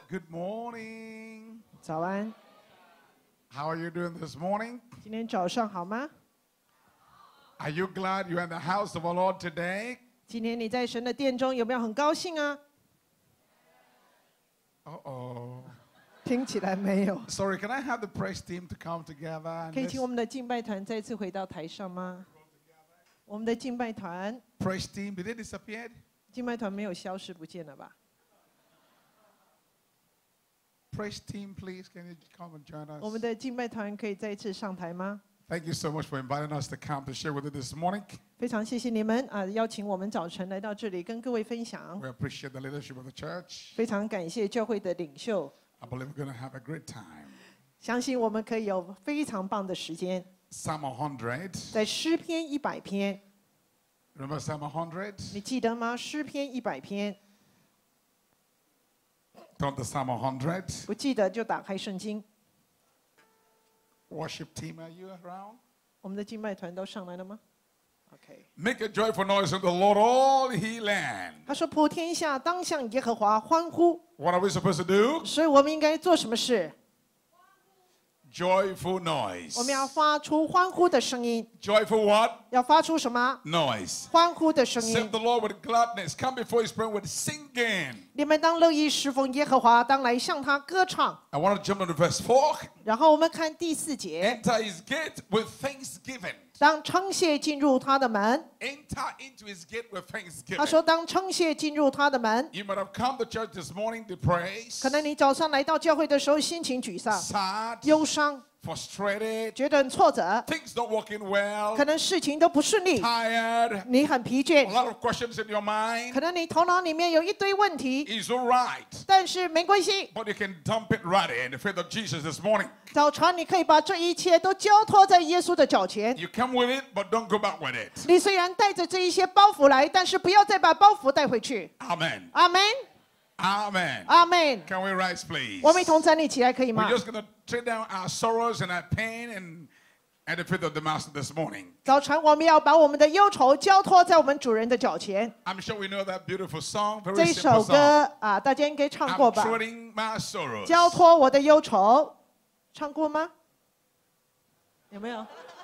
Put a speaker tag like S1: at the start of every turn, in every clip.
S1: Good morning.
S2: 早安。
S1: How are you doing this morning?
S2: 今天早上好吗？
S1: Are you glad you're in the house of our Lord today?
S2: 今天你在神的殿中有没有很高兴啊？
S1: Uh-oh.
S2: 听起来没有。
S1: Sorry, can I have the praise team to come together? And
S2: 可以
S1: let's-
S2: 请我们的敬拜团再次回到台上吗？我们的敬拜团，
S1: praise team, did they disappear?
S2: 敬拜团没有消失不见了吧？
S1: Praise team, please, can you come and join
S2: 我们
S1: us?
S2: 的敬拜团可以再一次上台吗？
S1: Thank you so much for inviting us to come to share with you this morning.
S2: 非常谢谢你们啊，邀请我们早晨来到这里跟各位分享。
S1: We appreciate the leadership of the church.
S2: 非常感谢教会的领袖，
S1: I believe we're going to have a great time.
S2: 相信我们可以有非常棒的时间。
S1: Psalm 100.
S2: 在诗篇100篇，
S1: Remember Psalm 100?
S2: 你记得吗？诗篇100篇，
S1: Turn to Psalm 100.
S2: 不记得就打开圣经。
S1: Worship team, are you around?
S2: 我们的敬拜团都上来了吗 ？OK。
S1: Make a joyful noise unto the Lord, all ye land.
S2: 他说：“普天下当向耶和华欢呼。
S1: What are we supposed to do? ”
S2: 所以我们应该做什么事？
S1: Joyful noise.
S2: 我们要发出欢呼的声音。
S1: Joyful what?
S2: 要发出什么？
S1: Noise.
S2: 欢呼的声
S1: Serve
S2: 音。
S1: the Lord with gladness. Come before his presence with singing.
S2: 你们当乐意侍奉耶和华，当来向他歌唱。
S1: I want to jump into verse 4.
S2: 然后我们看第4节，
S1: Enter his gate with thanksgiving.
S2: 当称谢进入他的门。
S1: Enter into his gate with
S2: 他
S1: thanksgiving.
S2: 说：“当称谢进入他的门。
S1: You might have come to church this morning to praise.
S2: 可能你早上来到教会的时候，心情沮丧、
S1: Sad,
S2: 忧伤，
S1: frustrated,
S2: 觉得很挫折，
S1: things not working well,
S2: 可能事情都不顺利，
S1: tired,
S2: 你很疲
S1: a
S2: 倦，
S1: lot of questions in your mind.
S2: 可能你头脑里面有一堆问题，
S1: It's all right.
S2: 但是没关系。
S1: But you can dump it right in the faith of Jesus this morning.
S2: 早晨你可以把这一切都交托在耶稣的脚前。
S1: You come with it, but don't go back with it.
S2: 你虽然带着这一些包袱来，但是不要再把包袱带回去。
S1: Amen.
S2: 阿门，
S1: Amen.
S2: 阿门。
S1: Can we rise, please?
S2: 我们一同站立起来，可以吗
S1: We're？just going to trade down our sorrows and our pain and at the feet of the Master this morning.
S2: 早晨我们要把我们的忧愁交托在我们主人的脚前。
S1: I'm sure we know that beautiful song,
S2: 这
S1: very
S2: 一
S1: simple
S2: 首
S1: song.
S2: 歌啊，大家应该唱过
S1: I'm
S2: 吧？
S1: trading my sorrows.
S2: 交托我的忧愁，唱过吗？有没有？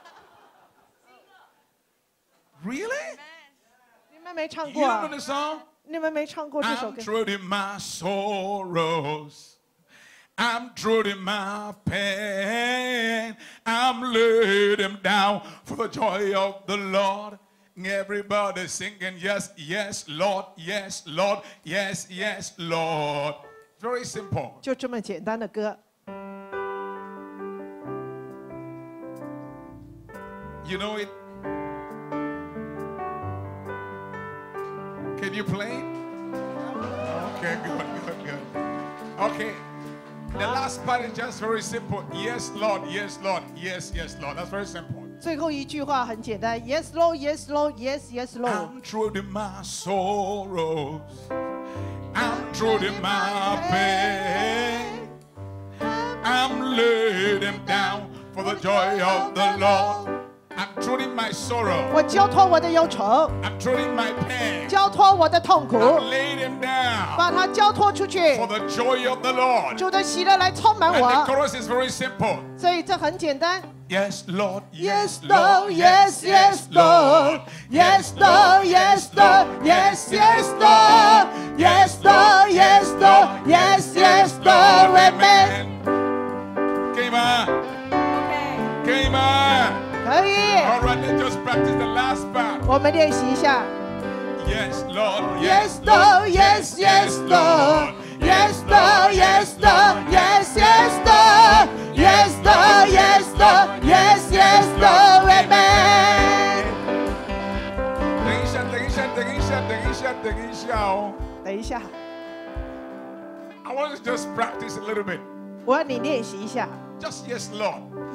S1: Really?
S2: 你们没唱
S1: You
S2: 过
S1: don't
S2: 啊
S1: know？the song?
S2: 你们没唱过这首
S1: I'm
S2: 歌？
S1: trading my sorrows. I'm trading my pain. I'm laying them down for the joy of the Lord. Everybody singing, yes, yes, Lord, yes, Lord, yes, yes, Lord. Very simple.
S2: 就这么简单的歌。
S1: You know it? Can you play it? Okay, good, good, good. Okay. The last part is just very simple. Yes, Lord, yes, Lord, yes, yes, Lord. That's very simple.
S2: 最后一句话很简单 ，Yes Lord, Yes Lord, Yes Yes Lord。
S1: I'm trading my sorrows. I'm trading my pain. I'm laying them down for the joy of the Lord. I'm trading my sorrow.
S2: 我交托我的忧愁，
S1: I'm trading my pain.
S2: 交托我的痛苦，
S1: I'm laying them down
S2: 把它交托出去。
S1: for the joy of the Lord.
S2: 主的喜乐来充满
S1: And the
S2: 我，
S1: chorus is very simple.
S2: 所以这很简单。
S1: Yes, Lord.
S2: Yes Lord, Yes Yes Lord, Yes Lord, Yes Lord, Yes Yes Lord, Yes Lord, Yes Lord, Yes Yes Lord, Amen。
S1: Came on. Came on.
S2: 可以，
S1: All right, let's just practice the last part.
S2: 我们练习一下。
S1: Yes, Lord.
S2: Yes Lord, Yes Yes Lord, Yes Lord, Yes Lord, Yes Yes Lord, Yes Lord, Yes Lord, Yes Yes Lord, Amen。
S1: 等一下，等一下，等一下，等一下，等一下哦。
S2: 等一下，
S1: I want to just practice a little bit.
S2: 我要你练习一下。
S1: Just yes, Lord.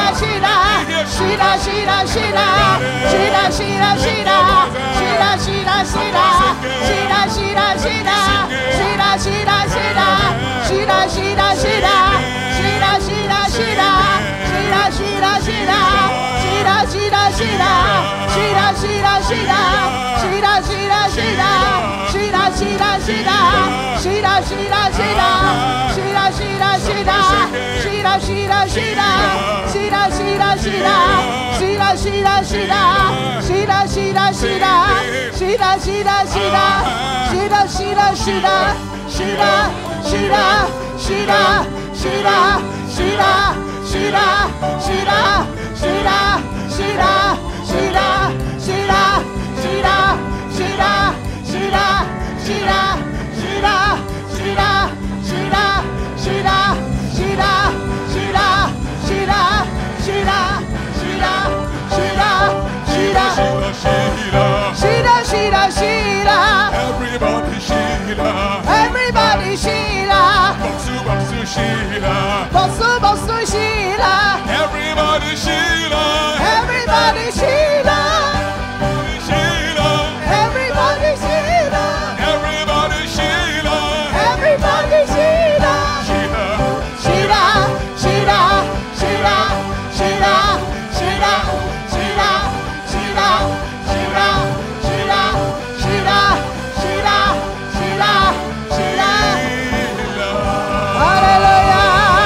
S2: Everybody Sheila,
S1: Sheila,
S2: Bosu Sheila,
S1: everybody Sheila,
S2: everybody Sheila,
S1: Sheila,
S2: everybody Sheila,
S1: everybody Sheila,
S2: everybody Sheila,
S1: Sheila,
S2: Sheila, Sheila, Sheila, Sheila, Sheila, Sheila, Sheila, Sheila, Sheila, Sheila, Sheila, Sheila, Hallelujah.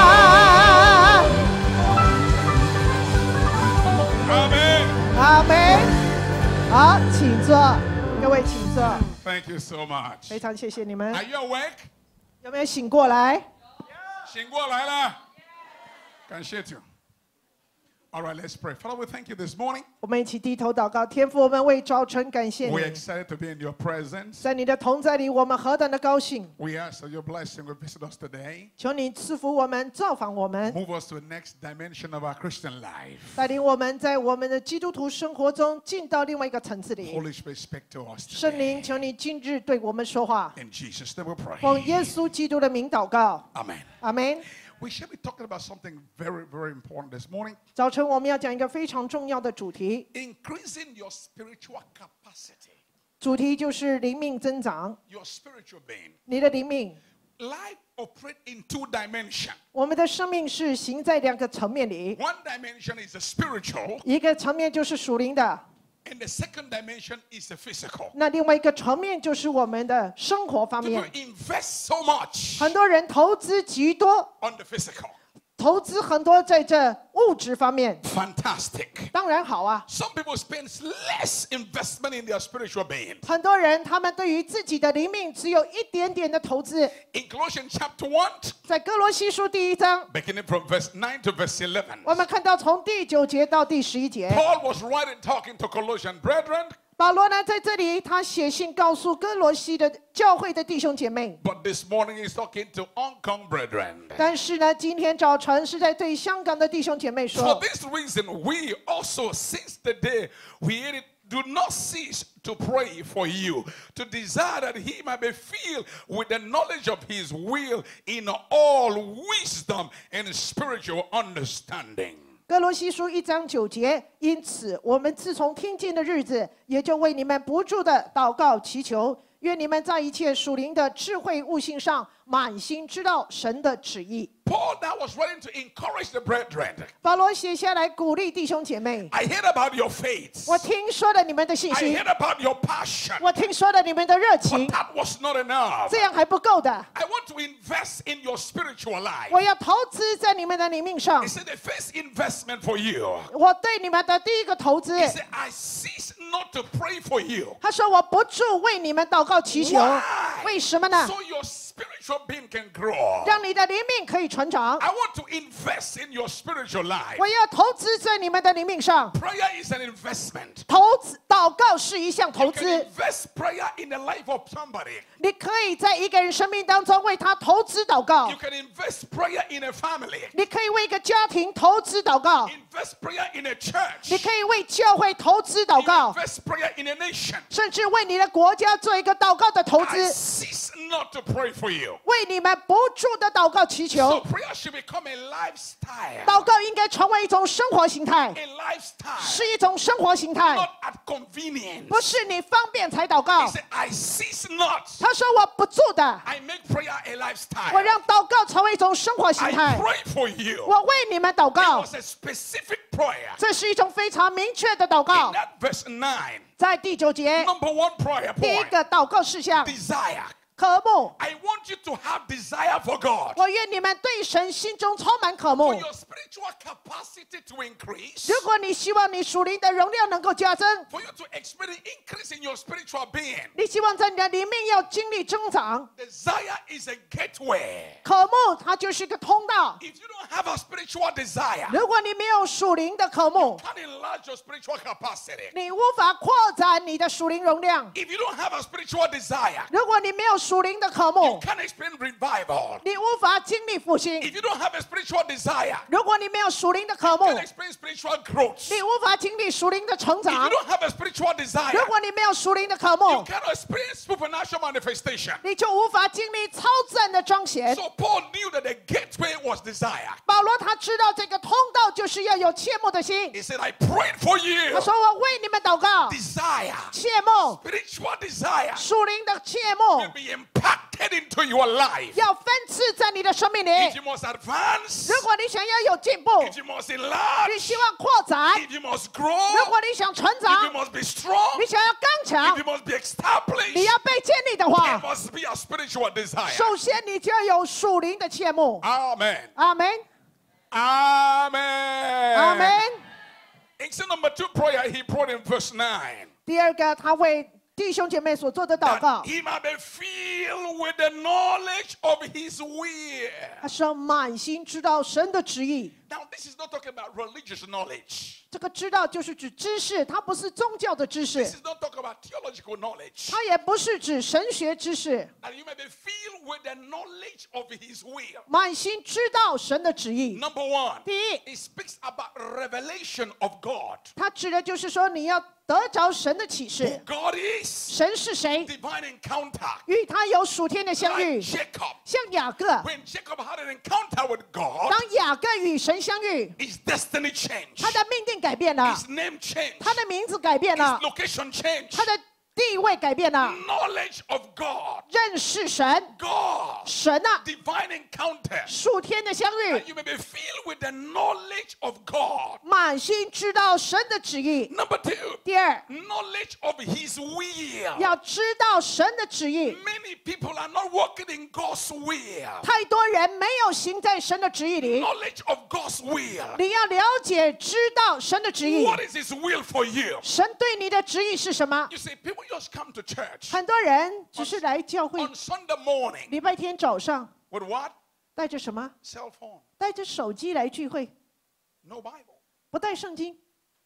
S1: Amen.
S2: 阿门。好，请坐，各位请坐。
S1: Thank you so much.
S2: 非常谢谢你们
S1: Are，you awake?
S2: 有没有醒过来？
S1: 醒过来了，感谢主。All right, let's pray. Father, we thank you this morning.
S2: 我们一起低头祷告，天父，我们为早晨感谢
S1: We're
S2: 你，
S1: excited to be in your presence.
S2: 在你的同在里，我们何等的高兴！
S1: We ask that your blessing will visit us today.
S2: 求你赐福我们，造访我们，
S1: Move us to the next dimension of our Christian life.
S2: 带领我们在我们的基督徒生活中进到另外一个层次里。
S1: Holy Spirit, speak to us
S2: 圣灵，
S1: today.
S2: 求你今日对我们说话，
S1: In Jesus' name we pray.
S2: 奉耶稣基督的名祷告，
S1: Amen.
S2: 阿门。
S1: We shall be talking about something very, very important this morning.
S2: 早晨我们要讲一个非常重要的主题，
S1: Increasing your spiritual capacity,
S2: 主题就是灵命增长，
S1: your spiritual being.
S2: 你的灵命。
S1: Life operates in two dimensions.
S2: 我们的生命是行在两个层面里，
S1: One dimension is the spiritual,
S2: 一个层面就是属灵的，
S1: and the second dimension is the physical.
S2: 那另外一个层面就是我们的生活方
S1: People
S2: 面。
S1: invest so much
S2: 很多人投资极多，
S1: on the physical.
S2: 投资很多在这物质方面，
S1: Fantastic.
S2: 当然好啊。
S1: Some people spend less investment in their spiritual being.
S2: 很多人他们对于自己的灵命只有一点点的投资。
S1: In Colossians chapter 1,
S2: 在哥罗西书第1章，
S1: beginning from verse 9 to verse 11,
S2: 我们看到从第9节到第11节，
S1: Paul was writing, talking to Colossian brethren,
S2: 保罗呢在这里他写信告诉哥罗西的教会的弟兄姐妹。
S1: but this morning he's talking to Hong Kong brethren.
S2: 但是呢，今天早晨是在对香港的弟兄姐妹
S1: For
S2: 说，
S1: this reason, we also, since the day we heard it, do not cease to pray for you, to desire that he might be filled with the knowledge of his will in all wisdom and spiritual understanding.
S2: 哥罗西书1章9节，因此我们自从听见的日子，也就为你们不住的祷告祈求，愿你们在一切属灵的智慧悟性上，满心知道神的旨意。
S1: Paul now was writing to encourage the brethren.
S2: 保罗写下来鼓励弟兄姐妹，
S1: I heard about your faith.
S2: 我听说了你们的信
S1: I
S2: 心，
S1: heard about your passion.
S2: 我听说了你们的热
S1: But
S2: 情，
S1: that was not enough.
S2: 这样还不够的，
S1: I want to invest in your spiritual life.
S2: 我要投资在你们的灵命上
S1: He。said the first investment for you.
S2: 我对你们的第一个投资，
S1: He said, I cease not to pray for you.
S2: 他说我不住为你们祷告祈求，
S1: Why?
S2: 为什么呢？
S1: So your spiritual being can grow.
S2: 让你的灵命可以成长。
S1: I want to invest in your spiritual life.
S2: 我要投资在你们的灵命上。
S1: Prayer is an investment.
S2: 投资祷告是一项投
S1: You can
S2: 资，
S1: invest prayer in the life of somebody.
S2: 你可以在一个人生命当中为他投资祷告
S1: You，can invest prayer in a family.
S2: 你可以为一个家庭投资祷告，
S1: invest prayer in a church.
S2: 你可以为教会投资祷告，
S1: Invest prayer in a nation.
S2: 甚至为你的国家做一个祷告的投
S1: I
S2: 资，
S1: cease not to pray for you.
S2: 为你们不住的祷告祈
S1: So
S2: 求。
S1: prayer should become a lifestyle.
S2: 祷告应该成为一种生活形态，
S1: A lifestyle.
S2: 是一种生活形态，
S1: Not at convenience.
S2: 不是你方便才祷告
S1: He。said, I cease not.
S2: 他说我不住的，
S1: I make prayer a
S2: 我
S1: lifestyle.
S2: 让祷告成为一种生活形
S1: I
S2: 态。
S1: pray for you.
S2: 我为你们祷
S1: It
S2: 告，
S1: was a specific prayer.
S2: 这是一种非常明确的祷告
S1: In。that verse 9,
S2: 在第9节，
S1: number one prayer
S2: 第一
S1: point,
S2: 个祷告事项，
S1: desire.
S2: 渴慕。
S1: I want you to have desire for God.
S2: 我愿你们对神心中充满渴慕
S1: For。your spiritual capacity to increase.
S2: 如果你希望你属灵的容量能够加增，
S1: For you to experience increase in your spiritual being.
S2: 你希望在你的里面要经历增长，
S1: Desire is a gateway.
S2: 渴慕它就是一个通道。
S1: If you don't have a spiritual desire,
S2: 如果你没有属灵的渴慕，
S1: can't enlarge your spiritual capacity.
S2: 你无法扩展你的属灵容量。
S1: If you don't have a spiritual desire,
S2: 如果你没有属灵的渴慕
S1: you，can't experience revival.
S2: 你无法经历复兴。
S1: If you don't have a spiritual desire,
S2: 如果你没有属灵的渴
S1: you
S2: 慕，
S1: can't experience spiritual growth.
S2: 你无法经历属灵的成
S1: If
S2: 长
S1: you。don't have a spiritual desire,
S2: 如果你没有属灵的渴
S1: you
S2: 慕，
S1: cannot experience supernatural manifestation.
S2: 你就无法经历超自的彰显。
S1: So Paul knew that the gateway was desire.
S2: 保罗他知道这个通道就是要有切慕的心。
S1: He said, I prayed for
S2: 他
S1: you.
S2: 说：“我为你们祷告，
S1: Desire,
S2: 切慕，
S1: spiritual desire
S2: 属灵的切慕
S1: will be impacted into your life.
S2: 要分赐在你的生命里。
S1: If you must advance,
S2: 如果你想要有进步，
S1: if you must
S2: 你
S1: enlarge,
S2: 希望扩展，
S1: if you must grow,
S2: 如果你想成
S1: if you
S2: 长，
S1: must be strong,
S2: 你想要刚
S1: if
S2: 强
S1: you，must be established,
S2: 你要被建立的
S1: there
S2: 话，
S1: must be a spiritual desire.
S2: 首先你就要有属灵的切慕。
S1: Amen.
S2: 阿门，
S1: Amen.
S2: 阿门。
S1: Instead number 2 prayer, he prayed in verse 9.
S2: 第二个，他为弟兄姐妹所做的祷告
S1: That，he might be filled with the knowledge of his will.
S2: 他说满心知道神的旨意。
S1: Now, this is not talking about religious knowledge.
S2: 这个知道就是指知识，它不是宗教的知识，
S1: This is not talking about theological knowledge.
S2: 它也不是指神学知识。
S1: And you may be filled with the knowledge of his will.
S2: 满心知道神的旨意。
S1: Number 1,
S2: 第一，
S1: it speaks about revelation of God.
S2: 它指的就是说你要得着神的启
S1: Who
S2: 示。
S1: God is.
S2: 神是谁？
S1: Divine encounter.
S2: 与他有属天的相
S1: Like
S2: 遇，
S1: Jacob.
S2: 像雅各。
S1: When Jacob had an encounter with God,
S2: 当雅各与神相遇，
S1: his destiny changed.
S2: 他的命定改变了，
S1: His name changed.
S2: 他的名字改变
S1: His
S2: 了，
S1: location changed.
S2: 他的地位改变了。
S1: Knowledge of God.
S2: 认识神，
S1: God.
S2: 神啊，
S1: Divine encounter.
S2: 属天的相遇
S1: And，you may be filled with the knowledge of God.
S2: 满心知道神的旨意。
S1: Number 2,
S2: 第二，
S1: knowledge of his will.
S2: 要知道神的旨意。
S1: Many people are not walking in God's will.
S2: 太多人没有行在神的旨意里。
S1: Knowledge of God's will.
S2: 你要了解、知道神的旨意。
S1: What is his will for you?
S2: 神对你的旨意是什么？
S1: You see, people just come to church
S2: 很多人只是来教会，
S1: on Sunday morning
S2: 礼拜天早上
S1: with what?
S2: 带着什么？
S1: Cell phone.
S2: 带着手机来聚会，
S1: No Bible.
S2: 不带圣经，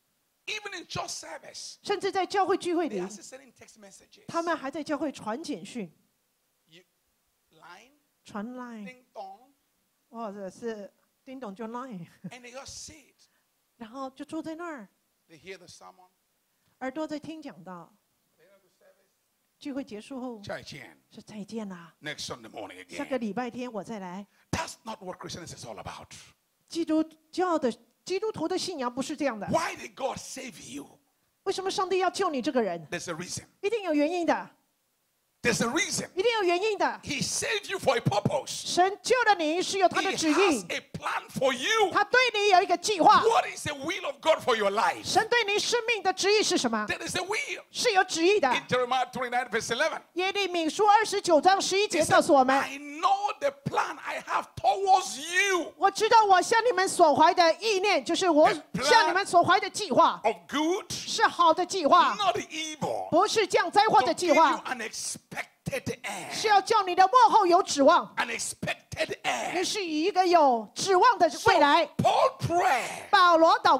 S1: Even in church service,
S2: 甚至在教会聚会
S1: they
S2: 里
S1: are，still sending text messages.
S2: 他们还在教会传简讯、
S1: You, line,
S2: 传 line，
S1: ding dong,
S2: 或者是叮咚就 line，
S1: and they just sit.
S2: 然后就坐在那儿，
S1: They hear the sermon.
S2: 耳朵在听讲道。
S1: They end the service.
S2: 聚会结束后
S1: 再见.
S2: 是再见啦，
S1: Next Sunday morning
S2: 下个
S1: again.
S2: 礼拜天我再来。
S1: That's not what Christianity is all about.
S2: 基督徒的信仰不是这样的。
S1: Why did God save you?
S2: 为什么上帝要救你这个人？
S1: There's a reason.
S2: 一定有原因的，
S1: There's a reason.
S2: 一定有原因的。
S1: He saved you for a purpose.
S2: 神救了你是有他
S1: He
S2: 的旨
S1: has
S2: 意，
S1: a plan for you.
S2: 他对你有一个计划。
S1: What is the will of God for your life?
S2: 神对你生命的旨意是什么？
S1: There is a will.
S2: 是有旨意的。
S1: In Jeremiah 29 verse 11.
S2: 耶利米书29章11
S1: He
S2: 节
S1: said,
S2: 告诉我们
S1: I know the plan I have towards you.：“
S2: 我知道我向你们所怀的意念，就是我向你们所怀的计划，
S1: Of good,
S2: 是好的计划，
S1: not evil.
S2: 不是降灾祸
S1: To
S2: 的
S1: give
S2: 计
S1: you
S2: 划，
S1: an expected end.
S2: 是要叫你的幕后有指望。
S1: An expected
S2: 你
S1: end.
S2: 是以一个有指望的
S1: So
S2: 未来。”
S1: Paul prayed
S2: 保罗祷告，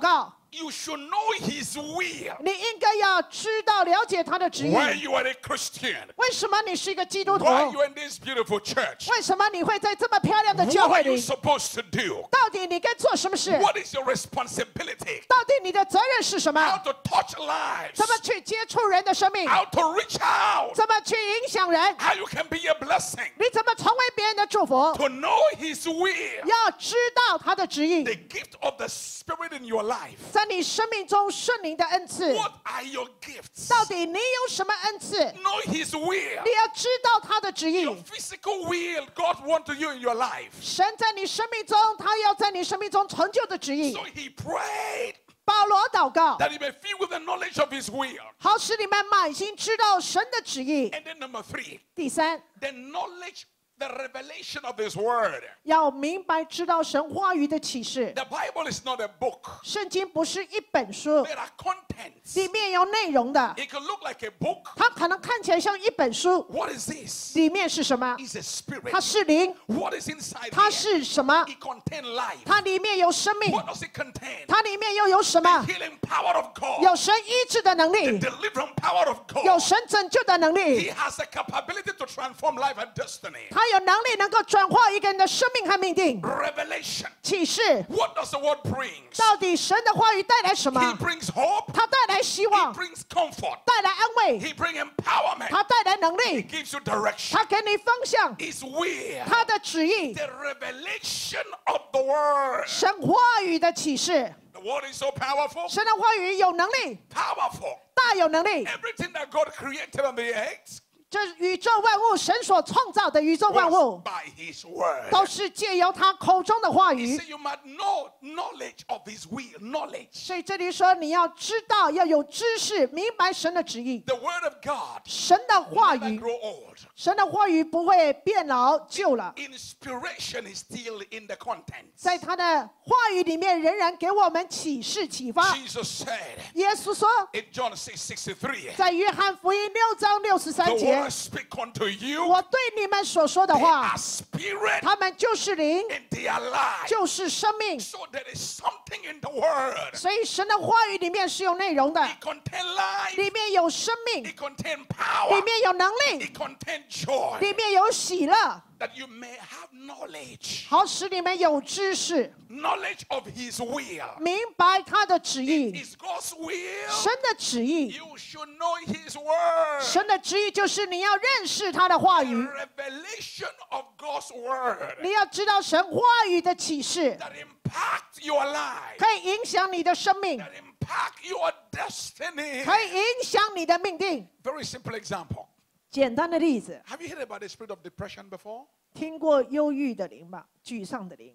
S1: You should know His will.
S2: 你应该要知道了解他的旨意。
S1: Why you are a Christian?
S2: 为什么你是一个基督徒？
S1: Why you are in this beautiful church?
S2: 为什么你会在这么漂亮的教
S1: What
S2: 会
S1: are you
S2: 里？
S1: supposed to do?
S2: 到底你该做什么事？
S1: What is your responsibility?
S2: 到底你的责任是什么？
S1: How to touch lives?
S2: 怎么去接触人的生命？
S1: How to reach out?
S2: 怎么去影响人？
S1: How you can be a blessing?
S2: 你怎么成为别人的祝福？
S1: To know His will.
S2: 要知道他的旨意，
S1: The gift of the Spirit in your life.
S2: 在你生命中圣灵的恩赐。
S1: What are your gifts?
S2: 到底你有什么恩赐？
S1: Know His will.
S2: 你要知道他的旨意。
S1: Your physical will God wants to you in your life.
S2: 神在你生命中，他要在你生命中成就的旨意
S1: So。He prayed
S2: 保罗祷告，
S1: that He may fill with the knowledge of His will.
S2: 好使你们满心知道神的旨意。
S1: And then number 3,
S2: 第三，
S1: the knowledge, the revelation of His word.
S2: 要明白知道神话语的启示。
S1: The Bible is not a book.
S2: 圣经不是一本书，
S1: There are contents.
S2: 里面有内容的。
S1: It could look like a book.
S2: 它可能看起来像一本书，
S1: What is this?
S2: 里面是什么？
S1: It's a spirit.
S2: 它是灵，
S1: What is inside
S2: 它
S1: here?
S2: 是什么？
S1: It contains life.
S2: 它里面有生命，
S1: What does it contain?
S2: 它里面又有什
S1: The
S2: 么？
S1: healing power of God.
S2: 有神医治的能
S1: The
S2: 力，
S1: delivering power of
S2: 有
S1: God.
S2: 神拯救的能
S1: He
S2: 力，
S1: has the capability to transform life and destiny.
S2: 他有能力能够转化一个人的生命和命定。
S1: Revelation.
S2: 启示
S1: What does the word bring?
S2: 到底神的话语带来什
S1: He
S2: 么？
S1: brings hope.
S2: 它带来希
S1: He
S2: 望，
S1: brings comfort.
S2: 带来安慰，
S1: He brings empowerment.
S2: 它带来能
S1: He
S2: 力，
S1: gives you direction.
S2: 它给你方向，
S1: His will.
S2: 它的旨意，
S1: The revelation of the word.
S2: 神话语的启示。
S1: The word is so powerful.
S2: 神的话语有能力，
S1: Powerful.
S2: 大有能力。
S1: Everything that God created on the earth
S2: 这宇宙万物，神所创造的宇宙万
S1: was
S2: 物，
S1: by His word.
S2: 都是借由他口中的话
S1: He
S2: 语。
S1: said you must know knowledge of His will. Knowledge.
S2: 所以这里说，你要知道，要有知识，明白神的旨意。
S1: The word of God
S2: 神的话
S1: never
S2: 语，
S1: grow old.
S2: 神的话语不会变老旧了，
S1: Inspiration is still in the contents.
S2: 在他的话语里面，仍然给我们启示启发。
S1: Jesus said
S2: 耶稣说，
S1: in John 6:63,
S2: 在约翰福音6章
S1: the
S2: 63
S1: word
S2: 节
S1: I，speak unto you,
S2: 我对你们所说的
S1: they
S2: 话
S1: are，spirit
S2: 他们就是灵，
S1: and they are life.
S2: 就是生命。
S1: So there is something in the word.
S2: 所以神的话语里面是有内容的，
S1: It contains life.
S2: 里面有生命，
S1: It contains
S2: 里
S1: power.
S2: 面有能力，
S1: It contains joy.
S2: 里面有喜乐，
S1: That you may have knowledge.
S2: 好使你们有知识，
S1: Knowledge of His will.
S2: 明白他的旨意。
S1: Is God's will.
S2: 神的旨意，
S1: You should know His word.
S2: 神的旨意就是你要认识他的话
S1: The
S2: 语，
S1: revelation of God's word
S2: 你要知道神话语的启示，
S1: that impact your life,
S2: 可以影响你的生命，
S1: that impact your destiny.
S2: 可以影响你的命定。
S1: Very simple example.
S2: 简单的例子，
S1: Have you heard about the spirit of depression before?
S2: 听过忧郁的灵吧？沮丧的灵，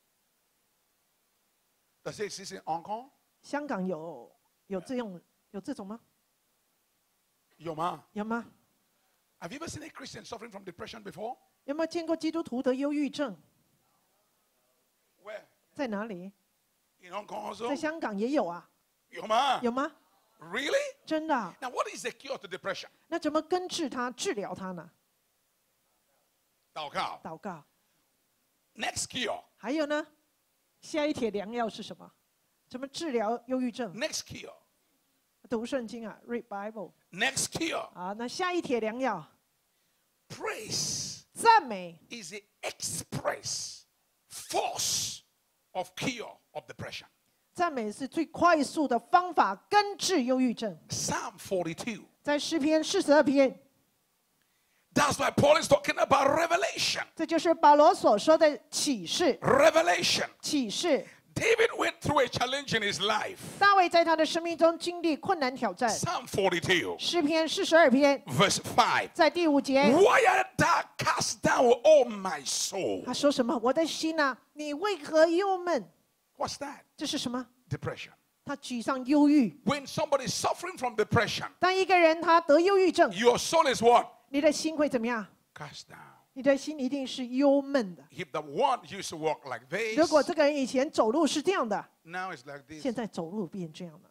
S1: Does it exist in Hong Kong?
S2: 香港有这种吗？
S1: 有吗？
S2: 有吗？
S1: Have you ever seen a Christian suffering from depression before?
S2: 有没有见过基督徒得忧郁症？
S1: Where?
S2: 在哪里？
S1: In Hong Kong
S2: 在
S1: also?
S2: 香港也有啊，
S1: 有吗？
S2: 有吗？
S1: Really?
S2: 真的啊？
S1: Now, what is the cure to depression?
S2: 那怎么根治它、治疗它呢？
S1: 祷告。
S2: 祷告。
S1: Next cure.
S2: 还有呢？下一帖良药是什么？怎么治疗忧郁症？
S1: Next cure.
S2: 读圣经啊 ，read Bible
S1: Next cure.
S2: 啊。那下一帖良药，
S1: Praise
S2: 赞美
S1: is the express force of cure of depression.
S2: 赞美是最快速的方法根治忧郁症。
S1: Psalm 42.
S2: 在诗篇42篇，
S1: That's why Paul is talking about revelation.
S2: 这就是保罗所说的启示。
S1: Revelation.
S2: 启示，
S1: David went through a challenge in his life.
S2: 大卫在他的生命中经历困难挑战。
S1: Psalm 42,
S2: 诗篇42篇，
S1: verse 5.
S2: 在第5节，
S1: Why art thou cast down, O my soul?
S2: 他说什么？我的心啊，你为何忧闷？
S1: What's that?
S2: 这是什么？
S1: Depression.
S2: 他沮丧、忧郁。
S1: When somebody is suffering from depression,
S2: 当一个人他得忧郁症，
S1: your soul is what?
S2: 你的心会怎么样？
S1: Cast down.
S2: 你的心一定是忧闷的。
S1: If the one used to walk like
S2: 如果
S1: this,
S2: 这个人以前走路是这样的，
S1: now it's like this.
S2: 现在走路变这样了，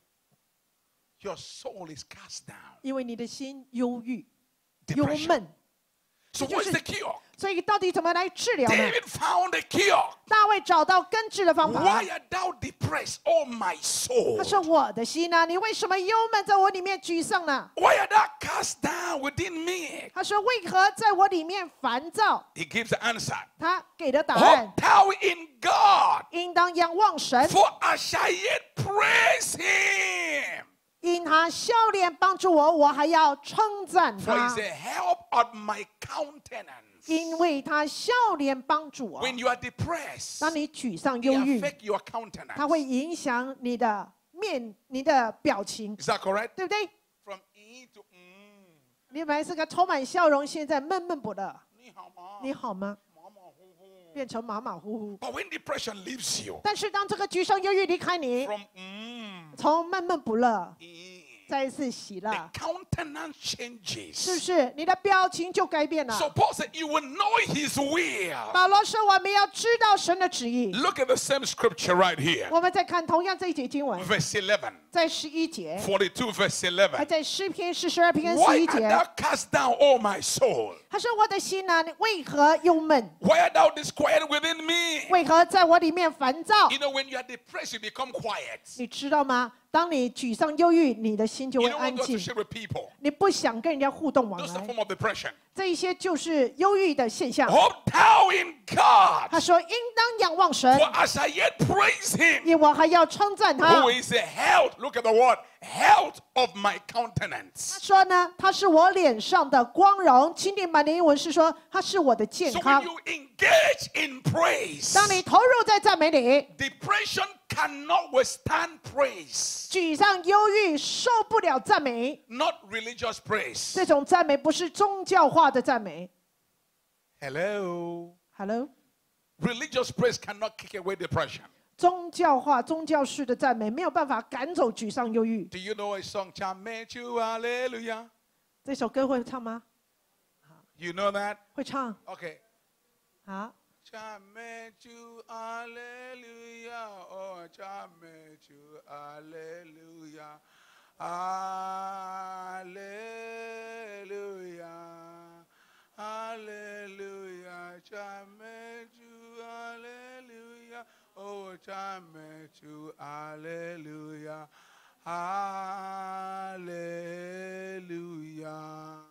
S1: Your soul is cast down.
S2: 因为你的心忧郁、忧
S1: Depression.
S2: 闷。
S1: So what's the cure?
S2: 所以到底怎么来治疗呢？
S1: David found a cure.
S2: 大卫找到根治的方法。
S1: Why art thou depressed, O my soul?
S2: 他说：“我的心呢？你为什么忧闷在我里面沮丧呢？”
S1: Why art thou cast down within me?
S2: 他说：“为何在我里面烦躁
S1: He gives the answer. ？”
S2: 他给的答案
S1: Hope thou in God,
S2: 应当仰望神，
S1: for I shall yet praise him.
S2: 因他笑脸帮助我，我还要称赞
S1: For
S2: 他
S1: he's，the help of my countenance.
S2: 因为他笑脸帮助我。
S1: When you are depressed,
S2: 当你沮丧、
S1: it
S2: 忧郁，
S1: affects your countenance.
S2: 它会影响你的你的表情，
S1: Is that correct?
S2: 对不对？
S1: From to
S2: 你本来是个充满笑容，现在闷闷不乐。
S1: 你好吗？
S2: 你好吗？变成马马虎虎。
S1: But when depression leaves you,
S2: 但是当这个沮丧、忧郁离开你，
S1: from
S2: 从闷闷不乐，
S1: the
S2: 再一次喜乐，
S1: countenance
S2: 是不
S1: changes.
S2: 是？你的表情就改变了。
S1: So Paul said, you will know his will.
S2: 保罗说：“我们要知道神的旨意。
S1: Look at the same scripture right ” here.
S2: 我们再看同样这一节经文，
S1: Verse 11.
S2: 在11节，
S1: 42 verse 11.
S2: 还在诗篇42篇
S1: Why
S2: 11
S1: art
S2: 节，
S1: thou cast down, O my soul?
S2: 他说：“我的心啊，你为何忧闷？
S1: Why art thou disquieted within me?
S2: 为何在我里面烦躁
S1: You know, when you are depressed, you become quiet.
S2: 你知道吗？当你沮丧、忧郁，你的心就
S1: You
S2: 会
S1: don't
S2: 安
S1: want to
S2: 静，
S1: share with people.
S2: 你不想跟人家互动往
S1: That's the
S2: 来。
S1: form of depression.
S2: 这一些就是忧郁的现象。
S1: Hope thou in God,
S2: 他说：“应当仰望神，
S1: for I shall yet praise him,
S2: 因为我还要称赞他。
S1: who is the health. Look at the word, health of my countenance.
S2: 他说呢，他是我脸上的光荣。经典版的英文是说，他是我的健
S1: So
S2: 康
S1: when。you engage in praise,
S2: 当你投入在赞美里，
S1: depression cannot withstand praise,
S2: 沮丧、忧郁受不了赞美。
S1: not religious praise.
S2: 这种赞美不是宗教化的赞美。
S1: Hello.
S2: Hello，
S1: Religious praise cannot kick away depression.
S2: 宗教化、宗教式的赞美没有办法赶走沮丧、忧郁。
S1: Do you know a song, Chamechu Hallelujah?
S2: 这首歌会唱吗？
S1: You know that?
S2: 会唱。
S1: Okay.
S2: 好，
S1: Chamechu Hallelujah. Oh, Chamechu Hallelujah. Hallelujah. Hallelujah. Chamechu Hallelujah. Oh, Chamechu Hallelujah. Hallelujah.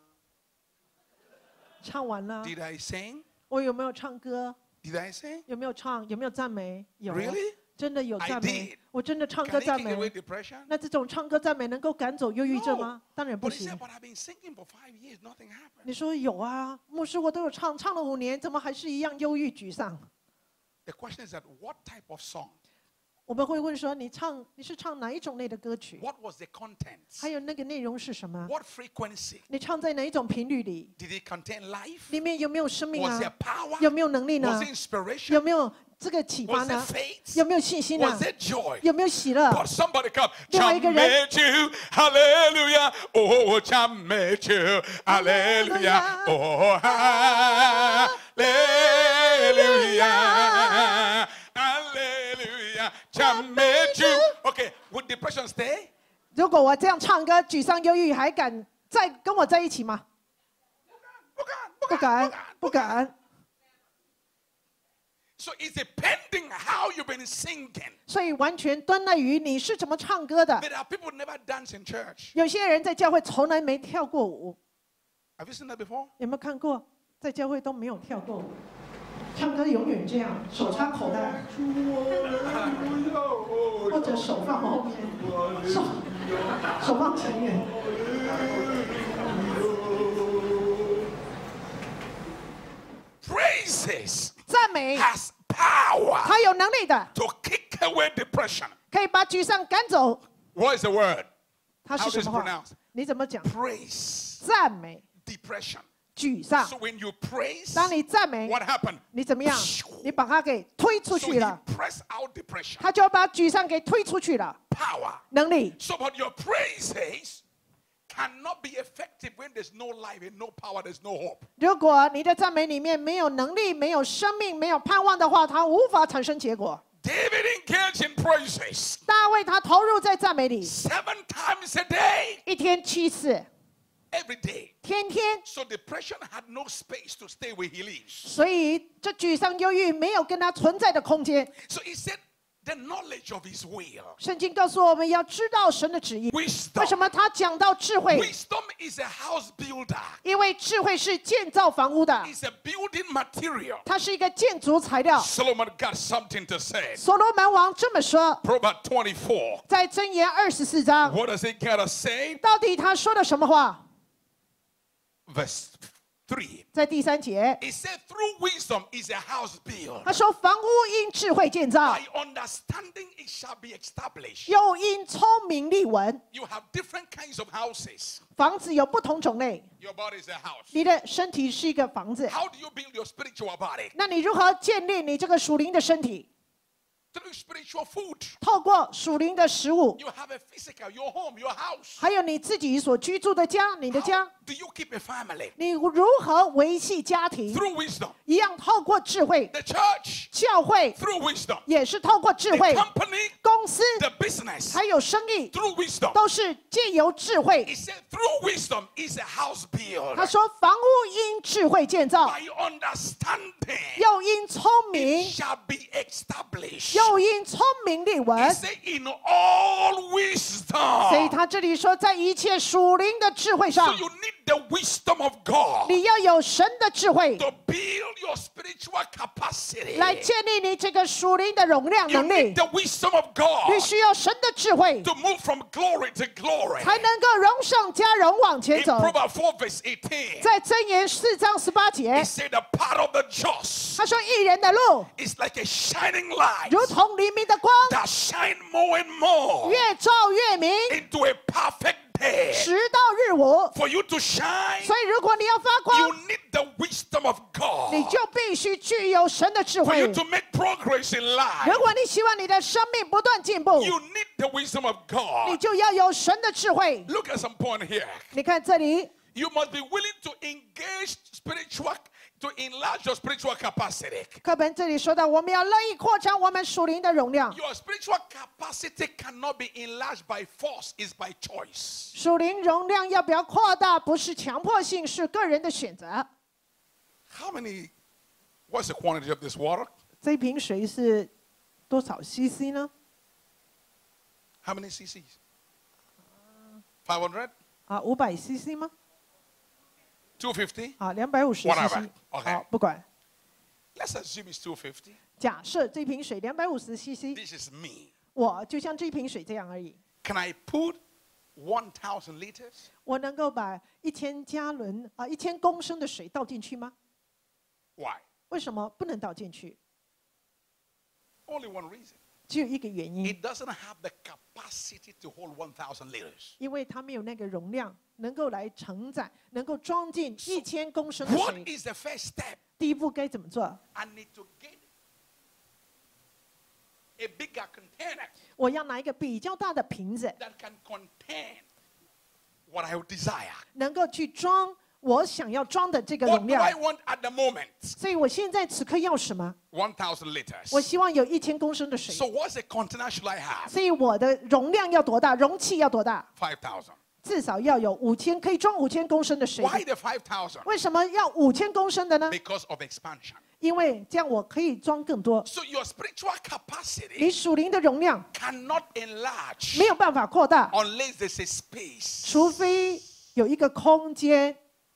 S2: 唱完了。
S1: Did I sing?
S2: 我有没有唱歌？
S1: Did I sing?
S2: 有没有唱？有没有赞美？有。
S1: Really?
S2: 真的有
S1: I
S2: 赞美
S1: did.。
S2: 我真的唱
S1: Can
S2: 歌
S1: it
S2: 赞
S1: kick away
S2: 美。
S1: depression?
S2: 那这种唱歌赞美能够赶走忧郁症
S1: No.
S2: 吗？当然不
S1: But he
S2: 行
S1: said,。but I've been singing for 5 years, nothing happened.
S2: 你说有啊，牧师我都有唱，唱了5年，怎么还是一样忧郁沮丧？
S1: The question is that what type of song?
S2: 我们会问说，你是唱哪一种类的歌曲？
S1: What was the content?
S2: 还有那个内容是什么？
S1: What frequency?
S2: 你唱在哪一种频率里？
S1: Did it contain life?
S2: 里面有没有生命
S1: Was
S2: 啊
S1: there？power?
S2: 有没有能力呢
S1: Was？it inspiration?
S2: 有没有这个启发
S1: Was
S2: 呢
S1: it？faith?
S2: 有没有信心呢
S1: Was？it joy?
S2: 有没有喜乐？
S1: But somebody come,
S2: 另外一个人
S1: Chamechu, hallelujah, oh, Chamechu, hallelujah, oh, hallelujah, hallelujah, Chamechu. Okay, would depression stay?
S2: 如果我这样唱歌，沮丧忧郁，还敢再跟我在一起吗？不敢，不敢。
S1: So it's depending how you've been singing.
S2: 所以完全端赖于你是怎么唱歌的。
S1: There are people who never dance in church.
S2: 有些人在教会从来没跳过舞，
S1: Have you seen that before?
S2: 有没有看过？在教会都没有跳过舞，唱歌永远这样，手插口袋，或者手放后面，手放前面。
S1: Praises
S2: 赞美
S1: has power
S2: 它有能力的，
S1: to kick away depression.
S2: 可以把沮丧赶走。
S1: What is the word?
S2: 它
S1: How
S2: 是
S1: does
S2: 什
S1: it
S2: 么话
S1: pronounce?？
S2: 你怎么讲？
S1: Praise
S2: 赞美、
S1: depression.
S2: 沮丧。
S1: So when you praise,
S2: 当你赞美，
S1: what happened?
S2: 你怎么样？你把它给推出
S1: So
S2: 去
S1: he
S2: 了，
S1: pressed out depression.
S2: 他就把沮丧给推出去了。
S1: Power.
S2: 能力，
S1: So but your praises cannot be effective when there's no life and no power, there's no hope.
S2: 如果你的赞美里面没有能力、没有生命、没有盼望的话，它无法产生结果。
S1: David engaged in praises
S2: 大卫他投入在赞美里，
S1: 7 times a day.
S2: 一天7次。
S1: every day.
S2: 天天。
S1: So depression had no space to stay where he lives.
S2: 所以这沮丧、忧郁没有跟他存在的空间。
S1: So he said, the knowledge of his will.
S2: 圣经告诉我们要知道神的旨意。
S1: Wisdom.
S2: 为什么他讲到智慧？
S1: Wisdom is a house builder.
S2: 因为智慧是建造房屋的，
S1: It's a building material.
S2: 它是一个建筑材料。
S1: Solomon got something to say.
S2: 所罗门王这么说，
S1: Proverbs 24.
S2: 在箴言24章，
S1: What does it gotta say?
S2: 到底他说了什么话？
S1: Verse 3.
S2: 在第3节，
S1: It said, through wisdom is a house built.
S2: 他说：“房屋因智慧建造，
S1: By understanding it shall be established.
S2: 又因聪明立稳。
S1: You have different kinds of houses.
S2: 房子有不同种类，
S1: Your body is a house.
S2: 你的身体是一个房子。
S1: How do you build your spiritual body?
S2: 那你如何建立你这个属灵的身体？
S1: Through spiritual food.
S2: 透过属灵的食物，
S1: You have a physical, your home, your house.
S2: 还有你自己所居住的家，你的家，
S1: Do you keep a family?
S2: 你如何维系家庭？
S1: Through wisdom.
S2: 一样透过智慧。
S1: The church.
S2: 教会
S1: Through wisdom.
S2: 也是透过智
S1: The
S2: 慧，
S1: company.
S2: 公司
S1: The business.
S2: 还有生意
S1: Through wisdom.
S2: 都是借由智慧。
S1: He said, through wisdom is a house built.
S2: 他说，房屋因智慧建造，
S1: By understanding,
S2: 又因聪
S1: it
S2: 明，
S1: shall be established.
S2: 又因聪明立稳
S1: He。said, in all
S2: 所以
S1: wisdom.
S2: 他这里说，在一切属灵的智慧
S1: So
S2: 上，
S1: you need the wisdom of God
S2: 你要有神的智慧
S1: to build your spiritual capacity.
S2: 来建立你这个属灵的容量
S1: You
S2: 能力
S1: need。the wisdom of
S2: 你
S1: God
S2: 需要神的智慧，
S1: to move from glory to glory.
S2: 才能够荣上加荣往前
S1: In
S2: 走。
S1: Proverbs 4 verse 18,
S2: 在箴言4章18
S1: he
S2: 节，
S1: said, the path of the just
S2: 他说：“义人的路
S1: is like a shining light
S2: 如同黎明的光，
S1: that shine more and more
S2: 越照越明，
S1: into a perfect day.
S2: 直到日午。
S1: For you to shine,
S2: 所以，如果你要发光，
S1: you need the wisdom of
S2: 你
S1: God.
S2: 就必须具有神的智
S1: For
S2: 慧
S1: you。to make progress in
S2: 如
S1: life,
S2: 果你希望你的生命不断进步，
S1: you need the wisdom of
S2: 你
S1: God.
S2: 就要有神的智慧。
S1: Look at some point here.
S2: 你看这里，
S1: You must be willing to engage spiritual, to enlarge your spiritual capacity.
S2: 课本这里说到，我们要乐意扩张我们属灵的容量。
S1: Your spiritual capacity cannot be enlarged by force, it's by choice.
S2: 属灵容量要不要扩大，不是强迫性，是个人的选择。
S1: How many, what's the quantity of this water?
S2: 这瓶水是多少 CC 呢？
S1: How many cc's? 500?
S2: 啊，500 CC 吗？
S1: 250?
S2: 啊，250
S1: Whatever.
S2: CC。
S1: Okay.
S2: 好，不管。
S1: Let's assume it's 250.
S2: 假设这瓶水250 CC，
S1: This is me.
S2: 我就像这瓶水这样而已。
S1: Can I put 1,000 liters?
S2: 我能够把1000加仑啊1000公升的水倒进去吗？
S1: Why?
S2: 为什么不能倒进去？
S1: Only one reason.
S2: 只有一个原因，
S1: It doesn't have the capacity to hold 1,000 liters.
S2: 因为它没有那个容量，能够来承载，能够装进1000公升的
S1: What
S2: 水。
S1: is the first step?
S2: 第一步该怎么做？
S1: I need to get a bigger container
S2: 我要拿一个比较大的瓶子，
S1: that can contain what I desire.
S2: 能够去装我想要装的这个
S1: What
S2: 容
S1: do I
S2: 量。
S1: want at the moment?
S2: 所以我现在此刻要什么？
S1: 1,000
S2: 我
S1: liters.
S2: 希望有1000公升的水。
S1: So what's the container should I have?
S2: 所以我的容量要多大？容器要多大？
S1: 5,000.
S2: 至少要有5000，可以装5000公升的水。
S1: Why the 5,000?
S2: 为什么要5000公升的呢？
S1: Because of expansion.
S2: 因为这样我可以装更多。
S1: So your spiritual
S2: 你
S1: capacity
S2: 属灵的容量
S1: cannot enlarge
S2: 没有办法扩大，
S1: unless there's a space.
S2: 除非有一个空间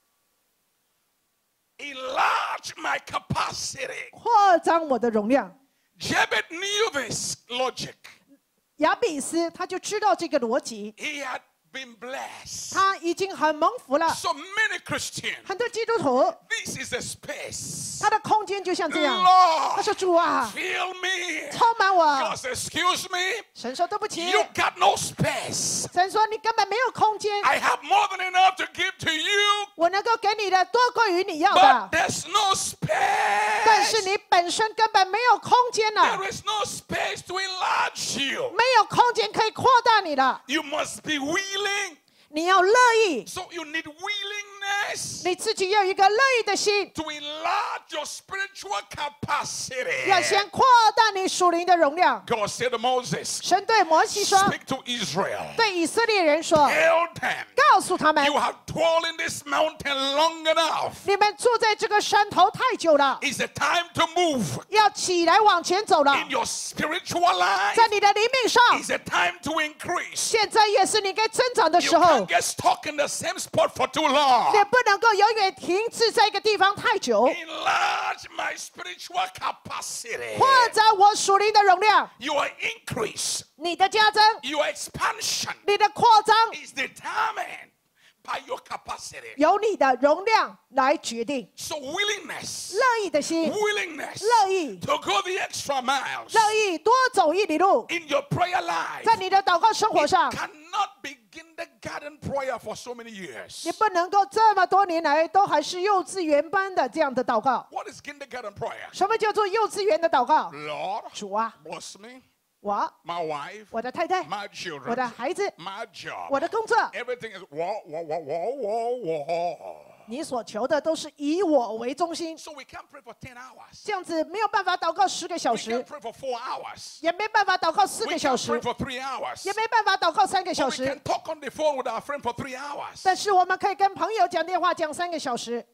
S1: Enlarge my capacity.
S2: 扩张我的容量。
S1: Jebed knew this logic.
S2: 亚比斯他就知道这个逻辑，
S1: He had been blessed.
S2: 他已经很蒙福了。
S1: So many Christians,
S2: 很多基督徒，
S1: this is a space.
S2: 他的空间就像这样。
S1: Lord,
S2: 他说：“主啊，
S1: fill me.
S2: 充满我。
S1: God said, excuse me, ”
S2: 神说：“对不起。
S1: you got no space.
S2: 神说：“你根本没有空间，
S1: I have more than enough to give to you,
S2: 我能够给你的多过于你要
S1: but
S2: 的，
S1: there's no
S2: 但是
S1: space.
S2: 你本身根本没有空间了，
S1: There is no space to enlarge you.
S2: 没有空间可以扩大你了。
S1: You must be willing.
S2: 你要乐意，
S1: So you need willingness willingness
S2: 你自己要有一个乐意的心，
S1: to enlarge your spiritual capacity.
S2: 要先扩大你属灵的容量。
S1: God said to Moses,
S2: 神对摩西说，
S1: speak to Israel.
S2: 对以色列人说，
S1: Tell them
S2: 告诉他们
S1: you，have dwelled in this mountain long enough.
S2: 你们住在这个山头太久了，
S1: It's a time to move
S2: 要起来往前走了。
S1: in your spiritual life.
S2: 在你的灵命上，
S1: It's a time to increase.
S2: 现在也是你该增长的
S1: You
S2: 时候。
S1: can't get stuck in the same spot for too long.
S2: 你不能够永远停滞在一个地方太久。
S1: Enlarge my spiritual capacity.
S2: 扩展我属灵的容量，
S1: Your increase,
S2: 你的加增，
S1: your expansion
S2: 你的扩张，
S1: is determined by your capacity.
S2: 由你的容量来决定。
S1: So willingness,
S2: 乐意的心，
S1: willingness
S2: 乐意，
S1: to go the extra miles
S2: 乐意多走一里路，
S1: in your prayer life.
S2: 在你的祷告生活
S1: You
S2: 上，
S1: cannot begin the garden prayer for so many years.
S2: 你不能够这么多年来都还是幼稚园般的这样的祷告。
S1: What is kindergarten prayer?
S2: 什么叫做幼稚园的祷告？
S1: Lord,
S2: 主啊，
S1: bless me,
S2: 我、
S1: my wife,
S2: 我的太太、
S1: my
S2: 我的
S1: children,
S2: 孩子、
S1: my job.
S2: 我的工作，
S1: Everything is whoa.
S2: 你所求的都是以我为中心。
S1: So we can't pray for 10 hours.
S2: 这样子没有办法祷告10个小
S1: We
S2: 时
S1: can't，pray for 4 hours.
S2: 也没办法祷告4
S1: We
S2: 个小
S1: can't
S2: 时
S1: pray，for 3 hours.
S2: 也没办法祷告3个
S1: But
S2: 小
S1: we
S2: 时
S1: can。talk on the phone with our friend for 3 hours.
S2: 但是我们可以跟朋友讲电话讲3个小时。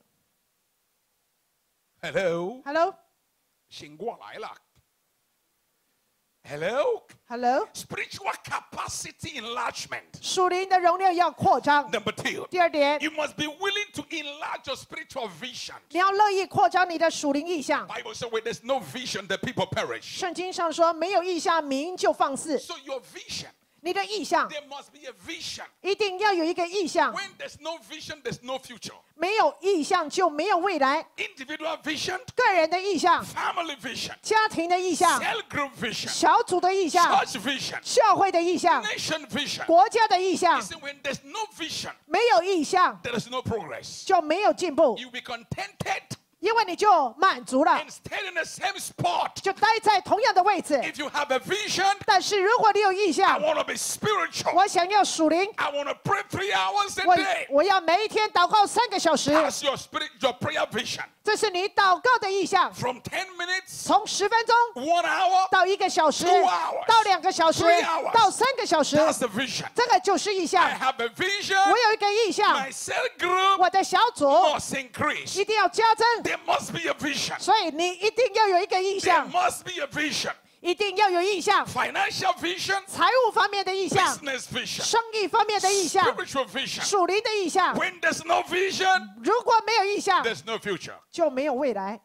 S1: Hello?
S2: Hello，
S1: 醒过来了。Hello?
S2: Hello，
S1: Spiritual capacity enlargement.
S2: 属灵的容量要扩张。
S1: Number 2.
S2: 第二点，
S1: You must be willing to enlarge your spiritual vision.
S2: 你要乐意扩张你的属灵意向。
S1: Bible says where there's no vision, the people perish.
S2: 圣经上说，没有意向，民就放肆。
S1: So your vision,
S2: 你的意向
S1: there must be a vision.
S2: 一定要有一个意向，
S1: When there's no vision, there's no future.
S2: 没有意向就没有未来。
S1: Individual vision,
S2: 个人的意向、
S1: family vision,
S2: 家庭的意向、
S1: cell group vision,
S2: 小组的意向、
S1: church vision,
S2: 教会的意向、
S1: nation vision.
S2: 国家的意向。
S1: Listen, when there's no vision,
S2: 没有意向
S1: there is no progress.
S2: 就没有进步，
S1: You'll be contented
S2: 因为你就满足了，
S1: and stay in the same spot.
S2: 就待在同样的位置。
S1: If you have a vision,
S2: 但是如果你有意
S1: I
S2: 向，
S1: want to be spiritual.
S2: 我想要属灵，
S1: I want to pray 3 hours a day.
S2: 我要每一天祷告3个小时，
S1: That's your prayer vision.
S2: 这是你祷告的意向。
S1: From 10 minutes,
S2: 从10分钟
S1: 1 hour,
S2: 到1个小时，
S1: 2 hours
S2: 到2个小时
S1: 3 hours
S2: 到3个小时，
S1: that's the vision.
S2: 这个就是意
S1: I
S2: 向。
S1: have a vision.
S2: 我有一个意向，
S1: My cell group
S2: 我的小组
S1: must increase.
S2: 一定要加增，
S1: There must be a vision.
S2: 所以你一定要有一个意
S1: There
S2: 向，
S1: must be a vision.
S2: 一定要有意向，
S1: Financial vision,
S2: 财务方面的意向，
S1: business vision,
S2: 生意方面的意向，
S1: spiritual vision.
S2: 属灵的意向。
S1: When there's no vision,
S2: 如果没有意向，
S1: there's no future.
S2: 就没有未来。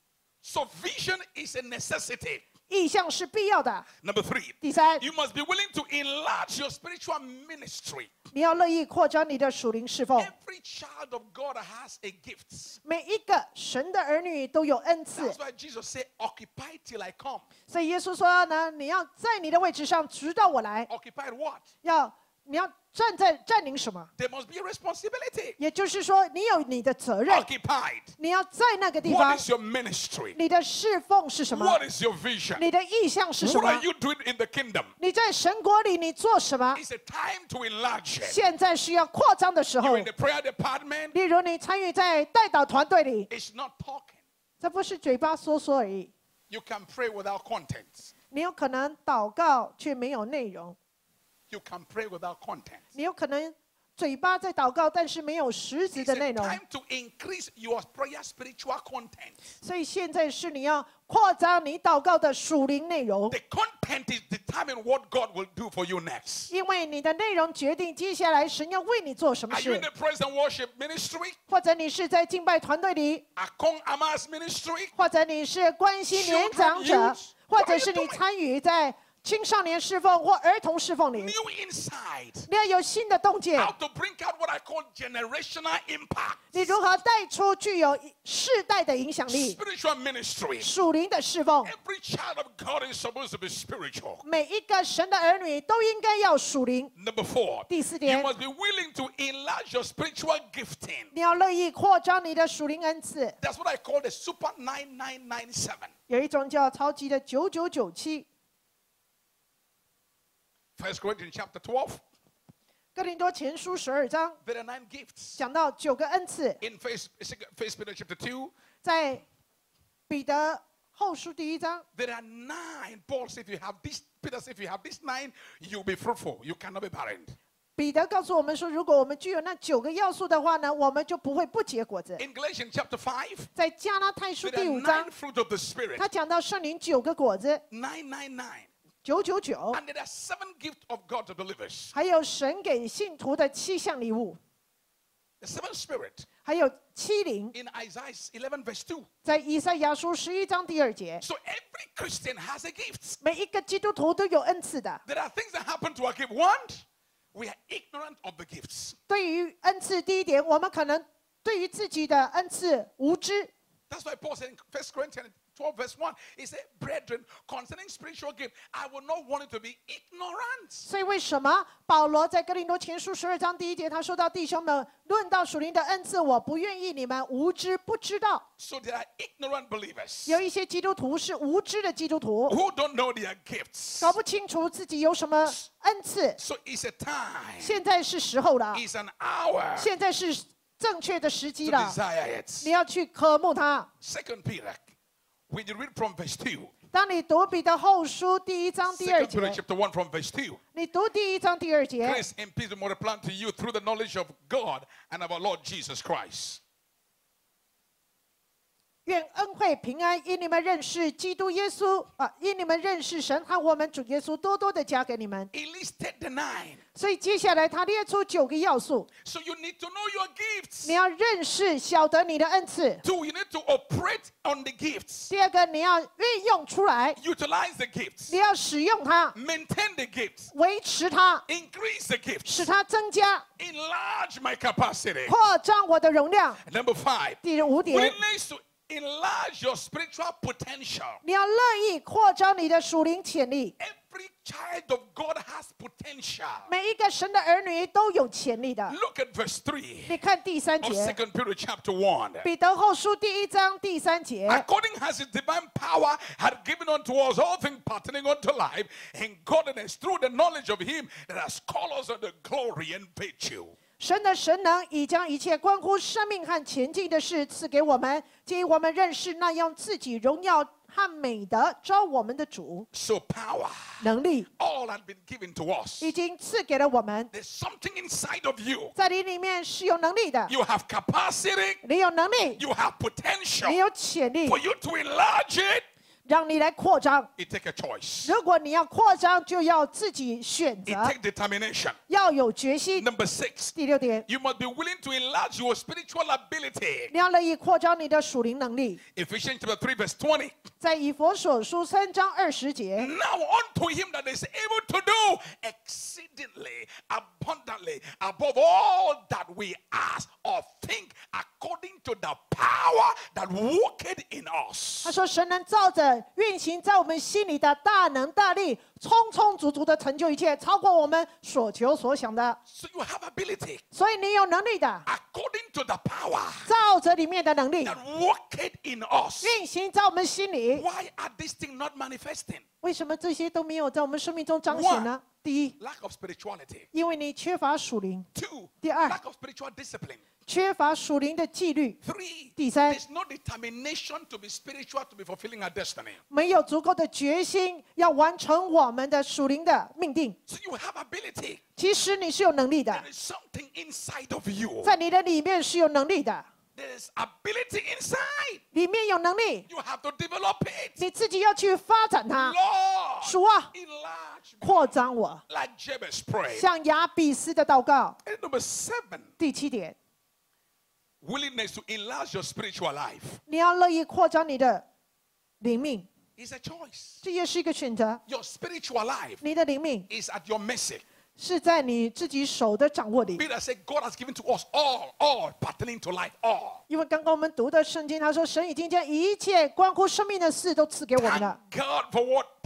S1: So vision is a necessity.
S2: 意向是必要的。
S1: Number 3,
S2: 第三，
S1: you must be willing to enlarge your spiritual ministry.
S2: 你要乐意扩张你的属灵侍奉。
S1: Every child of God has a gift.
S2: 每一个神的儿女都有恩赐
S1: That's，why Jesus said, occupy till I come.
S2: 所以耶稣说呢，你要在你的位置上，直到我来。
S1: Occupied what?
S2: 你要占领什么？
S1: There must be a responsibility.
S2: 也就是说，你有你的责任，
S1: Occupied.
S2: 你要在那个地方
S1: What。is your ministry?
S2: 你的侍奉是什么？
S1: What is your vision?
S2: 你的意向是什
S1: What are
S2: 么？
S1: you doing in the kingdom?
S2: 你在神国里你做什么？
S1: It's a time to enlarge it.
S2: 现在需要扩张的时候
S1: You're in，the prayer department.
S2: 例如你参与在代祷团队里，
S1: It's not talking.
S2: 这不是嘴巴说说而已，
S1: You can pray without content.
S2: 你有可能祷告却没有内容，
S1: You can pray without content.
S2: 你有可能嘴巴在祷告，但是没有实质
S1: It's
S2: 的内
S1: a
S2: 容。
S1: time to increase your prayer spiritual content.
S2: 所以现在是你要扩张你祷告的属灵内容，
S1: The content is determine what God will do for you next.
S2: 因为你的内容决定接下来神要为你做什么
S1: Are you in
S2: 事。
S1: the praise and worship ministry?
S2: 或者你是在敬拜团队里，
S1: Akong Amas ministry?
S2: 或者你是关心年长者
S1: Children youth，
S2: 或者是你参与在青少年侍奉或儿童侍奉里，
S1: New insight.
S2: 你要有新的洞见，
S1: How to bring out what I call generational impact.
S2: 你如何带出具有世代的影响力？
S1: Spiritual ministry.
S2: 属灵的侍奉，
S1: Every child of God is supposed to be spiritual.
S2: 每一个神的儿女都应该要属灵。
S1: Number 4,
S2: 第4
S1: you
S2: 点，
S1: must be willing to enlarge your spiritual gifting.
S2: 你要乐意扩张你的属灵恩赐。
S1: That's what I call the super 9997.
S2: 有一种叫超级的9997。
S1: 1 Corinthians chapter 12.
S2: 哥林多前书12章
S1: there are 9 gifts.
S2: 讲到9个恩赐，
S1: In First Peter chapter 2,
S2: 在彼得后书第1章，
S1: there are 9. Paul said, if you have this, Peter said, if you have this 9, you'll be fruitful. You cannot be barren.
S2: 彼得告诉我们说，如果我们具有那9个要素的话呢，我们就不会不结果子。
S1: In Galatians chapter 5,
S2: 在加拉太书
S1: there
S2: 第
S1: are
S2: 5章
S1: 9，fruit of the Spirit.
S2: 他讲到圣灵9个果子，
S1: 999.
S2: 999，
S1: And there are 7 gifts of God to believers.
S2: 还有神给信徒的7项礼物，
S1: The 7 Spirit
S2: 还有7灵，
S1: in Isaiah 11 verse 2.
S2: 在以赛亚书11章第2节，
S1: So every Christian has a gift.
S2: 每一个基督徒都有恩赐的。
S1: There are things that happen to our gift. One, we are ignorant of the gifts.
S2: 对于恩赐，第一点，我们可能对于自己的恩赐无知。
S1: That's why Paul said in 1 Corinthians 12 verse 1, he said, brethren, concerning spiritual gift, I will not want it to be ignorant.
S2: 所以为什么保罗在哥林多前书12章第1节，他说到弟兄们，论到属灵的恩赐，我不愿意你们无知不知道。
S1: So there are ignorant believers
S2: 有一些基督徒是无知的基督徒，
S1: who don't know their gifts.
S2: 搞不清楚自己有什么恩赐。
S1: So it's a time,
S2: 现在是时候了，
S1: it's an hour
S2: 现在是正确的时机
S1: to
S2: 了，
S1: desire it.
S2: 你要去渴慕它。
S1: 2 Peter, when you read from verse 2,
S2: 当你读彼得后书第1章第2
S1: 2 Peter
S2: 节，
S1: chapter 1 from verse 2,
S2: 你读第1章第2节，
S1: grace and peace will multiply to you through the knowledge of God and of our Lord Jesus Christ.
S2: 愿恩惠平安因你们认识基督耶稣因你们认识神和我们主耶稣多多的加给你们。
S1: He listed the 9.
S2: 所以接下来他列出9个要素，
S1: So you need to know your gifts.
S2: 你要认识晓得你的恩赐。
S1: 2, you need to operate on the gifts.
S2: 第二个，你要运用出来，
S1: Utilize the gifts.
S2: 你要使用它，
S1: Maintain the gifts.
S2: 维持它，
S1: Increase the
S2: 使
S1: gifts.
S2: 它增加，
S1: Enlarge my capacity.
S2: 扩张我的容量。
S1: Number 5,
S2: 第5点，
S1: willingness to enlarge your spiritual potential.
S2: 你要乐意扩张你的属灵潜力。
S1: Every child of God has potential.
S2: 每一个神的儿女都有潜力的。
S1: Look at verse 3
S2: 你看第3
S1: of
S2: 节，
S1: 2 Peter chapter 1.
S2: 彼得后书第1章第3节。
S1: According as his divine power had given unto us all things pertaining unto life and godliness through the knowledge of him that has called us unto glory and virtue.
S2: 神的神能已将一切关乎生命和前进的事赐给我们，藉我们认识那用自己荣耀和美德招我们的主。
S1: So power,
S2: 能力
S1: all had been given to us.
S2: 已经赐给了我们，
S1: There's something inside of you.
S2: 在你里面是有能力的，
S1: You have capacity,
S2: 你有能力，
S1: you have
S2: 你
S1: potential.
S2: 有潜力，
S1: For you to enlarge it,
S2: 让你来扩张。
S1: it takes a choice.
S2: 如果你要扩张，就要自己选
S1: It
S2: 择，
S1: takes determination.
S2: 要有决心。
S1: Number 6,
S2: 第6点，
S1: you must be willing to enlarge your spiritual ability.
S2: 你要乐意扩张你的属灵能力。
S1: Ephesians chapter 3 verse 20.
S2: 在以弗所书3章20节，
S1: Now unto him that is able to do exceedingly abundantly above all that we ask or think according to the power that worketh in
S2: 他
S1: us.
S2: 说：“神能照着运行在我们心里的大能大力，充充足足的成就一切，超过我们所求所想的。
S1: So you have ability
S2: 所以你有能力的，
S1: according to the power
S2: 照着里面的能力
S1: that worketh in us.
S2: 运行在我们心里。
S1: Why are these things not manifesting?
S2: 为什么这些都没有在我们生命中彰显呢？第一，
S1: Lack of spirituality.
S2: 因为你缺乏属灵；
S1: 2,
S2: 第二，
S1: lack of spiritual discipline.
S2: 缺乏属灵的纪律；
S1: 3,
S2: 第三，
S1: there's no determination to be spiritual to be fulfilling our destiny.
S2: 没有足够的决心要完成我们的属灵的命定。
S1: So you have ability.
S2: 其实你是有能力的，
S1: There is something inside of you.
S2: 在你的里面是有能力的，
S1: There is ability inside.
S2: 里面有能力，
S1: You have to develop it.
S2: 你自己要去发展它。
S1: Lord,
S2: 主啊，
S1: enlarge me.
S2: 扩张我，
S1: Like Jabez prayed.
S2: 像亚比斯的祷告。
S1: And number 7,
S2: 第7点，
S1: willingness to enlarge your spiritual life
S2: 你要乐意扩张你的灵命，
S1: is a choice.
S2: 这也是一个选择。
S1: Your spiritual life
S2: 你的灵命
S1: is at your mercy.
S2: 是在你自己手的掌握里。
S1: Peter said, God has given to us all pertaining to life, all.
S2: 因为刚刚我们读的圣经，他说神已经将一切关乎生命的事都赐给我们了。
S1: Thank God for what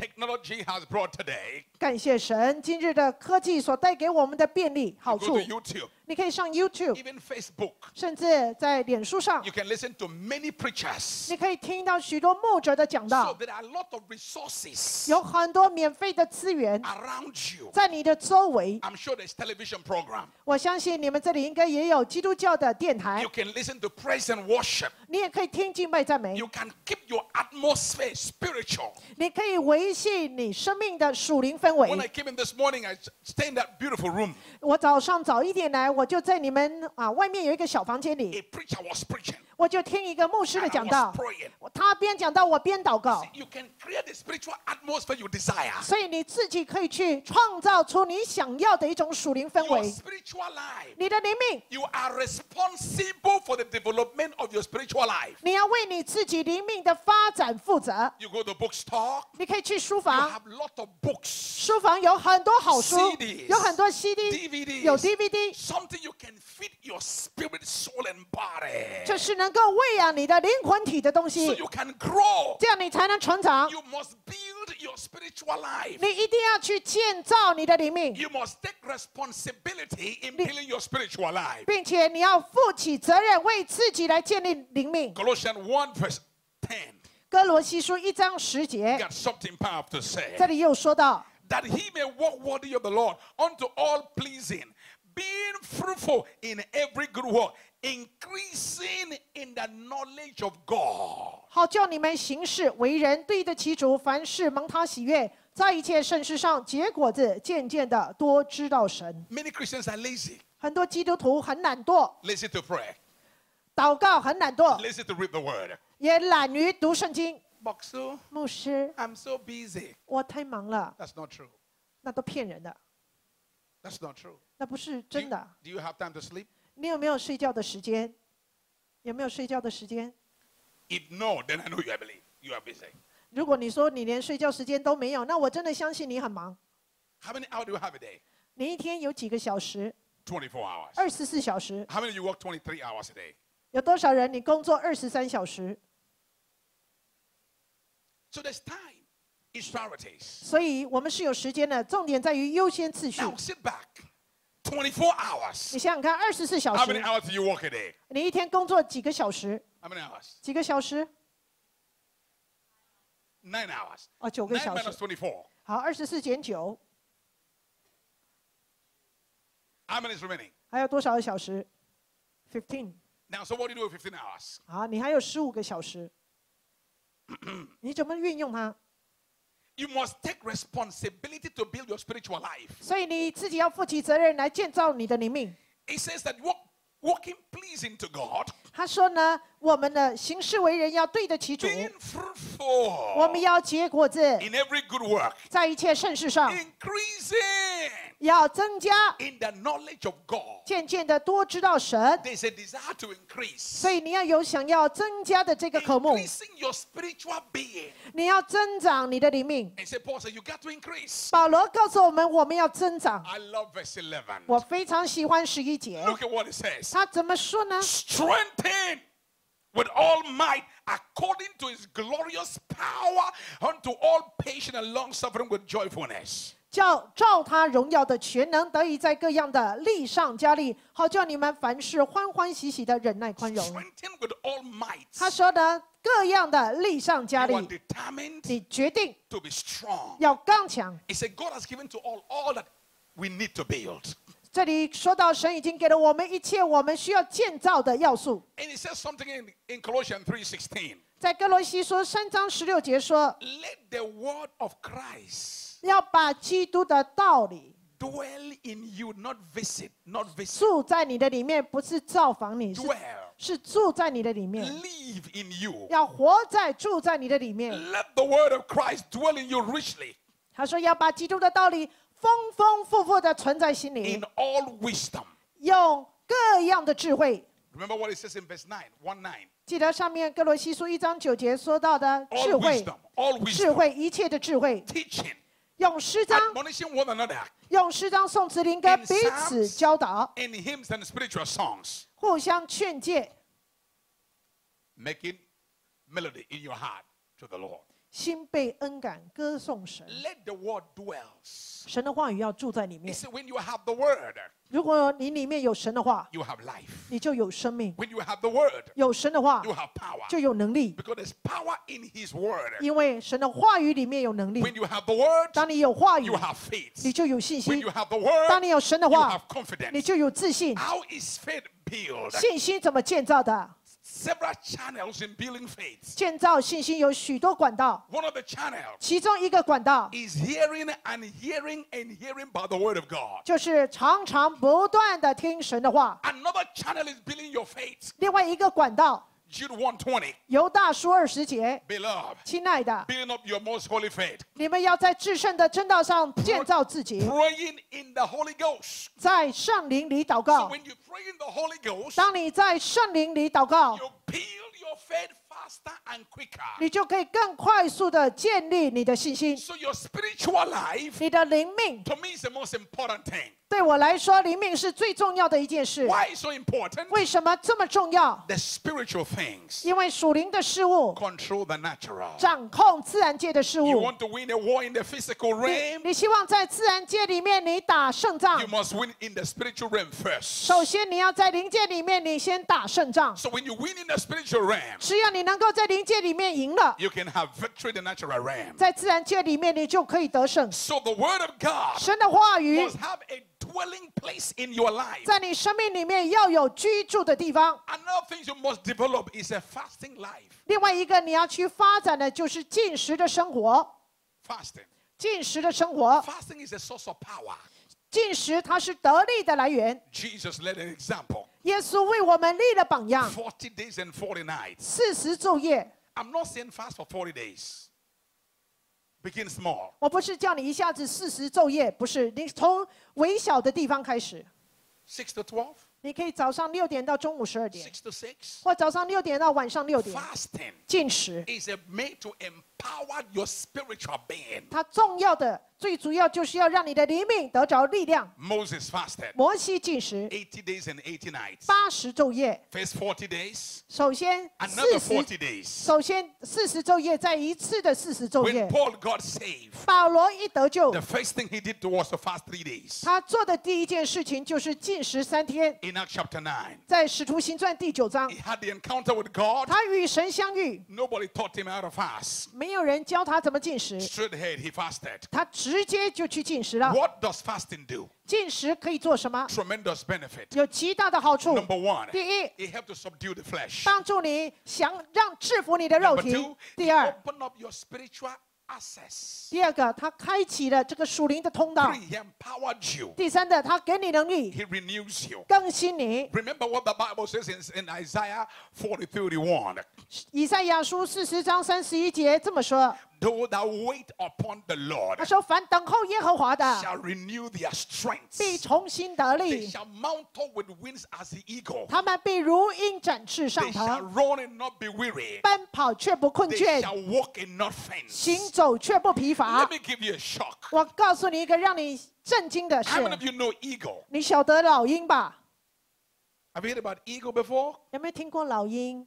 S1: technology has brought today.
S2: 感谢神，今日的科技所带给我们的便利好
S1: Go
S2: 处
S1: to。YouTube,
S2: 你可以上 YouTube，
S1: even Facebook.
S2: 甚至在脸书上，
S1: You can listen to many preachers.
S2: 你可以听到许多牧者的讲
S1: So
S2: 道，
S1: there are a lot of resources
S2: 有很多免费的资源
S1: around you.
S2: 在你的周围。
S1: I'm sure there's television program.
S2: 我相信你们这里应该也有基督教的电台
S1: You，can listen to praise and worship.
S2: 你也可以听敬拜赞美，
S1: You can keep your atmosphere spiritual.
S2: 你可以维系你生命的属灵氛
S1: When I
S2: 围。
S1: came in this morning, I stayed in that beautiful room.
S2: 我早上早一点来，我就在你们外面有一个小房间
S1: A
S2: 里，
S1: preacher was preaching.
S2: 我就听一个牧师的
S1: And I
S2: 讲
S1: was
S2: 道，
S1: praying.
S2: 他边讲道我边祷告，
S1: You can create the spiritual atmosphere you desire.
S2: 所以你自己可以去创造出你想要的一种属灵氛
S1: Your
S2: 围。
S1: spiritual life.
S2: 你的灵命，
S1: You are responsible for the development of your spiritual life.
S2: 你要为你自己灵命的发展负责。
S1: You go to bookstore.
S2: 你可以去书
S1: You
S2: 房，
S1: have lot of books,
S2: 书房有很多好书
S1: CDs，
S2: 有很多 CD，
S1: DVDs.
S2: 有 DVD，
S1: Something you can feed your spirit, soul, and body.
S2: 这是能够喂养你的灵魂体的东
S1: So
S2: 西，
S1: you can grow.
S2: 这样你才能成长。
S1: You must build your spiritual life.
S2: 你一定要去建造你的灵命，
S1: You must take responsibility in building your spiritual life.
S2: 并且你要负起责任，为自己来建立灵命。
S1: Colossians 1 verse 10.
S2: 哥罗西书1章10节，
S1: Got something powerful to say.
S2: 这里也有说到，
S1: That he may walk worthy of the Lord, unto all pleasing, being fruitful in every good work, increasing in the knowledge of God.
S2: 好叫你们行事为人对得起主，凡事蒙他喜悦，在一切圣事上结果子，渐渐的多知道神。
S1: Many Christians are lazy.
S2: 很多基督徒很懒惰，
S1: Lazy to pray.
S2: 祷告很懒惰，
S1: Lazy to read the word.
S2: 也懒于读圣经。
S1: Boxu,
S2: 牧师，
S1: I'm so busy.
S2: 我太忙了，
S1: That's not true.
S2: 那都骗人的，
S1: That's not true.
S2: 那不是
S1: Do
S2: 真
S1: you,
S2: 的。
S1: do you have time to sleep?
S2: 你有没有睡觉的时间？有没有睡觉的时间？
S1: If no, then I know you are busy.
S2: 如果你说你连睡觉时间都没有，那我真的相信你很忙。
S1: How many hours do you have a day?
S2: 你一天有几个小时
S1: 24 hours.
S2: ？24小时。
S1: How many of you work 23 hours a day?
S2: 有多少人你工作23小时？
S1: So there's time. It's priorities.
S2: 所以我们是有时间的，重点在于优先次序。
S1: Now sit back. 24 hours.
S2: 你想想看，24小
S1: How many
S2: 时，
S1: hours do you work a day?
S2: 你一天工作几个小时？
S1: How many hours?
S2: 几个小时？
S1: 9 hours.
S2: 哦，9个
S1: 9
S2: 小
S1: minus
S2: 时。
S1: 24.
S2: 好，24减9，
S1: How many is remaining?
S2: 还有多少个小时？15。
S1: Now, so what do you do with 15 hours?
S2: 好，你还有15个小时，你怎么运用它？
S1: You must take responsibility to build your spiritual life.
S2: 所以你自己要负起责任来建造你的灵命。
S1: It says that walking pleasing to God,
S2: 他说呢，我们的行事为人要对得起主，
S1: being fruitful
S2: 我们要结果子，
S1: in every good work,
S2: 在一切圣事上
S1: increasing
S2: 要增加，
S1: in the knowledge of God.
S2: 渐渐的多知道神。
S1: There's a desire to increase.
S2: 所以你要有想要增加的这个渴慕，
S1: Increasing your spiritual being.
S2: 你要增长你的灵命。
S1: And say, Paul said, you got to increase.
S2: 保罗告诉我们，我们要增长。
S1: I love verse 11.
S2: 我非常喜欢11节，
S1: Look at what it says.
S2: 他怎么说呢？
S1: Strengthen with all might according to his glorious power unto all patience and long suffering with joyfulness.
S2: 叫照他荣耀的全能得以在各样的力上加力，好叫你们凡事欢欢喜喜的忍耐宽容。
S1: Strengthen with all might.
S2: 他说的各样的力上加
S1: You are
S2: 力，
S1: determined
S2: 你决定
S1: to be strong.
S2: 要刚强。
S1: He said, God has given to all that we need to build.
S2: 这里说到神已经给了我们一切我们需要建造的要素。
S1: And he says something in Colossians 3:16.
S2: 在哥罗西书3章16节说，
S1: Let the word of Christ
S2: 要把基督的道理
S1: dwell in you, not visit, not visit.
S2: 住在你的里面，不是造访你，
S1: Dwell.
S2: 是住在你的里面，
S1: Live in you.
S2: 要活在住在你的里面。
S1: Let the word of Christ dwell in you richly
S2: 他说要把基督的道理丰丰富富的存在心里
S1: in，all wisdom.
S2: 用各样的智慧。
S1: Remember what it says in verse 9, 1-9.
S2: 记得上面哥罗西书1章9节说到的
S1: All
S2: 智慧，
S1: wisdom, all
S2: 智
S1: wisdom.
S2: 慧一切的智慧，
S1: Teaching,
S2: 用诗章、
S1: admonishing one another
S2: 用诗章、颂词、灵歌
S1: in
S2: 彼此
S1: psalms
S2: 教导，
S1: and hymns and spiritual songs,
S2: 互相劝诫，
S1: making melody in your heart to the Lord.
S2: 心被恩感，歌颂神。
S1: Let the word dwells.
S2: 神的话语要住在里
S1: He
S2: 面。
S1: said, when you have the word,
S2: 如果你里面有神的话，
S1: you have life.
S2: 你就有生命；
S1: When you have the word,
S2: 有神的话，
S1: you have power.
S2: 就有能力。
S1: Because there's power in his word.
S2: 因为神的话语里面有能力。
S1: When you have the word,
S2: 当你有话语
S1: you，have faith.
S2: 你就有信
S1: When
S2: 心
S1: you；have the word,
S2: 当你有神的
S1: you
S2: 话
S1: have，confidence.
S2: 你就有自信。
S1: How is faith built?
S2: 信心怎么建造的？
S1: Several channels in building faith.
S2: 建造信心有许多管道，
S1: One of the channels
S2: 其中一个管道
S1: is hearing and hearing and hearing by the word of God.
S2: 就是常常不断的听神的话。
S1: Another channel is building your faith.
S2: 另外一个管道，
S1: Jude 1:20.
S2: 犹大书20节，
S1: Beloved,
S2: 亲爱的，
S1: building up your most holy faith.
S2: 你们要在至圣的真道上建造自己，
S1: Praying in the Holy Ghost.
S2: 在圣灵里祷
S1: So
S2: 告。
S1: when you pray in the Holy Ghost,
S2: 当你在圣灵里祷告，
S1: you build your faith faster and quicker.
S2: 你就可以更快速的建立你的信心。
S1: So your spiritual life,
S2: 你的灵命
S1: to me, is the most important thing.
S2: 对我来说，灵命是最重要的一件事。
S1: Why so important?
S2: 为什么这么重要？
S1: The spiritual things
S2: 因为属灵的事物
S1: control the natural.
S2: 掌控自然界的事
S1: You
S2: 物。
S1: want to win a war in the physical
S2: 你
S1: realm?
S2: 你希望在自然界里面你打胜仗
S1: You，must win in the spiritual realm first.
S2: 首先你要在灵界里面你先打胜仗。
S1: So when you win in the spiritual realm,
S2: 只要你能够在灵界里面赢了，
S1: you can have victory in the natural realm.
S2: 在自然界里面你就可以得胜。
S1: So the word of God
S2: 神的话语
S1: must have a dwelling place in your life.
S2: 在你生命里面要有居住的地方。
S1: Another thing you must develop is a fasting life.
S2: 另外一个你要去发展的就是进食的生活。
S1: Fasting.
S2: 进食的生活，
S1: Fasting is a source of power.
S2: 进食它是得力的来源。
S1: Jesus led an example.
S2: 耶稣为我们立了榜样，
S1: 40 days and 40 nights.
S2: 40昼夜。
S1: I'm not saying fast for 40 days. Begin small.
S2: 我不是叫你一下子40昼夜，不是，你从微小的地方开始。
S1: 6 to 12,
S2: 你可以早上6点到中午12点，
S1: 6 to 6.
S2: 或早上6点到晚上6点
S1: Fasting
S2: 进食。
S1: is made to empower your spiritual being.
S2: 它重要的、最主要就是要让你的灵命得着力量。
S1: Moses fasted
S2: 摩西进食
S1: 80 days and 80 nights.
S2: 80昼夜，
S1: First 40 days,
S2: 首先
S1: another
S2: 40
S1: 40 days.
S2: 首先40昼夜，再一次的40昼
S1: When
S2: 夜。
S1: Paul got saved,
S2: 保罗一得救，
S1: the first thing he did was to fast 3 days.
S2: 他做的第一件事情就是禁食3天。
S1: In Acts chapter 9,
S2: 在使徒行传第9章，
S1: he had the encounter with God.
S2: 他与神相遇，
S1: Nobody taught him how to fast.
S2: 没有人教他怎么进食，
S1: Straight ahead, he fasted.
S2: 他直接就去进食了。
S1: What does fasting do?
S2: 进食可以做什么？
S1: Tremendous benefit.
S2: 有极大的好处。
S1: Number one,
S2: 第一，
S1: it helps to subdue the flesh.
S2: 帮助你让制服你的肉
S1: Number
S2: 体
S1: two,。
S2: 第二，
S1: open up your spiritual access.
S2: 第二个，他开启了这个属灵的通道。
S1: Three, he empowered you.
S2: 第三的，他给你能力，
S1: He renews you.
S2: 更新你。
S1: Remember what the Bible says in Isaiah 40:31.
S2: 以赛亚书40章31节这么说，
S1: Though thou wait upon the
S2: 他
S1: Lord,
S2: 说：“凡等候耶和华的，
S1: shall renew their
S2: 必
S1: strength.
S2: 重新得
S1: They
S2: 力，
S1: shall mount up with wings as the eagle.
S2: 他们必如鹰展翅上
S1: They shall
S2: 腾，
S1: run and not be weary.
S2: 奔跑却不困
S1: They
S2: 倦，
S1: shall walk and not faint.
S2: 行走却不疲乏
S1: Let。me give you a shock.
S2: 我告诉你一个让你震惊的
S1: How many of
S2: 事，
S1: you know eagle?
S2: 你晓得老鹰吧？
S1: Have you heard about eagle before?
S2: 有没有听过老鹰？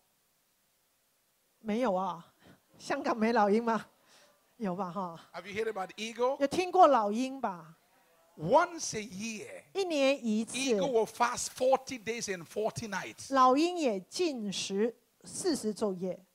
S2: 没有啊，香港没老鹰吗？有吧哈？
S1: Have you heard about eagle?
S2: 有听过老鹰吧？
S1: Once a year,
S2: 1年一次，
S1: eagle will fast 40 days and 40 nights.
S2: 老鹰也禁食40昼夜，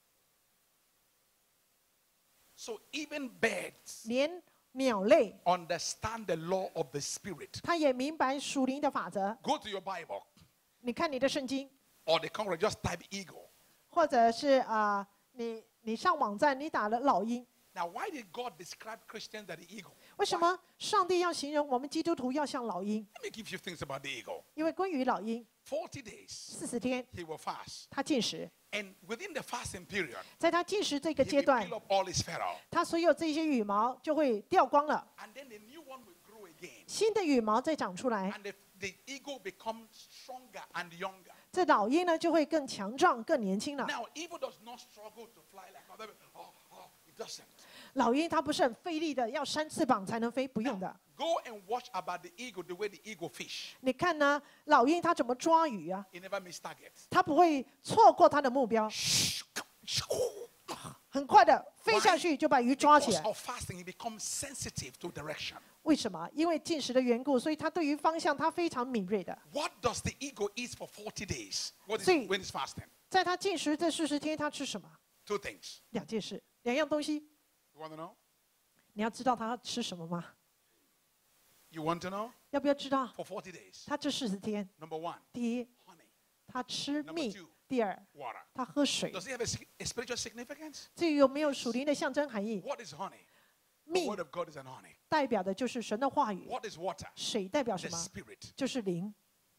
S1: So even birds
S2: 连鸟类
S1: understand the law of the spirit.
S2: 它也明白属灵的法则。
S1: Go to your Bible
S2: 你看你的圣经，
S1: or the Congress, just type eagle.
S2: 或者是你上网站你打了老鹰，
S1: Now, why did God describe Christians as the eagle?
S2: 为什么上帝要形容我们基督徒要像老鹰？
S1: Let me give you things about the eagle.
S2: 因为关于老鹰
S1: 40 days,
S2: 40天
S1: he will fast.
S2: 他禁食，
S1: And within the fasting period,
S2: 在他禁食这个
S1: he
S2: 阶
S1: will
S2: 段
S1: peel，up all his feather.
S2: 他所有这些羽毛就会掉光了，
S1: And then the new one will grow again.
S2: 新的羽毛再长出来，
S1: And the eagle becomes stronger and younger.
S2: 这老鹰呢就会更强壮、更年轻了。
S1: Now, eagle does not struggle to fly like other. It doesn't.
S2: 老鹰它不是很费力的，要扇翅膀才能飞，不用的。
S1: Go and watch about the eagle, the way the eagle fish.
S2: 你看呢，老鹰它怎么抓鱼啊？
S1: It never miss targets.
S2: 它不会错过它的目标， 很快的飞下去就把鱼抓起
S1: Because
S2: 来。
S1: of fasting, he becomes sensitive to direction.
S2: 为什么？因为进食的缘故，所以他对于方向他非常敏锐的。
S1: What does the eagle eat for 40 days? What is
S2: See.
S1: when it's fasting?
S2: 在他进食这40天，他吃什么？
S1: Two things.
S2: 2件事，2样东西。
S1: You want to know?
S2: 你要知道他吃什么吗？
S1: You want to know?
S2: 要不要知道？
S1: For 40 days.
S2: 他这40天，
S1: Number one,
S2: 第一，
S1: honey,
S2: 他吃
S1: Number
S2: 蜜
S1: two.
S2: 第二，
S1: water.
S2: 他喝水。
S1: Does it have a spiritual significance?
S2: 这有没有属灵的象征含义？
S1: What is honey? The
S2: 蜜
S1: word of God is an honey.
S2: 代表的就是神的话语，
S1: What is water?
S2: 水代表
S1: The
S2: 什么？
S1: spirit.
S2: 就是灵。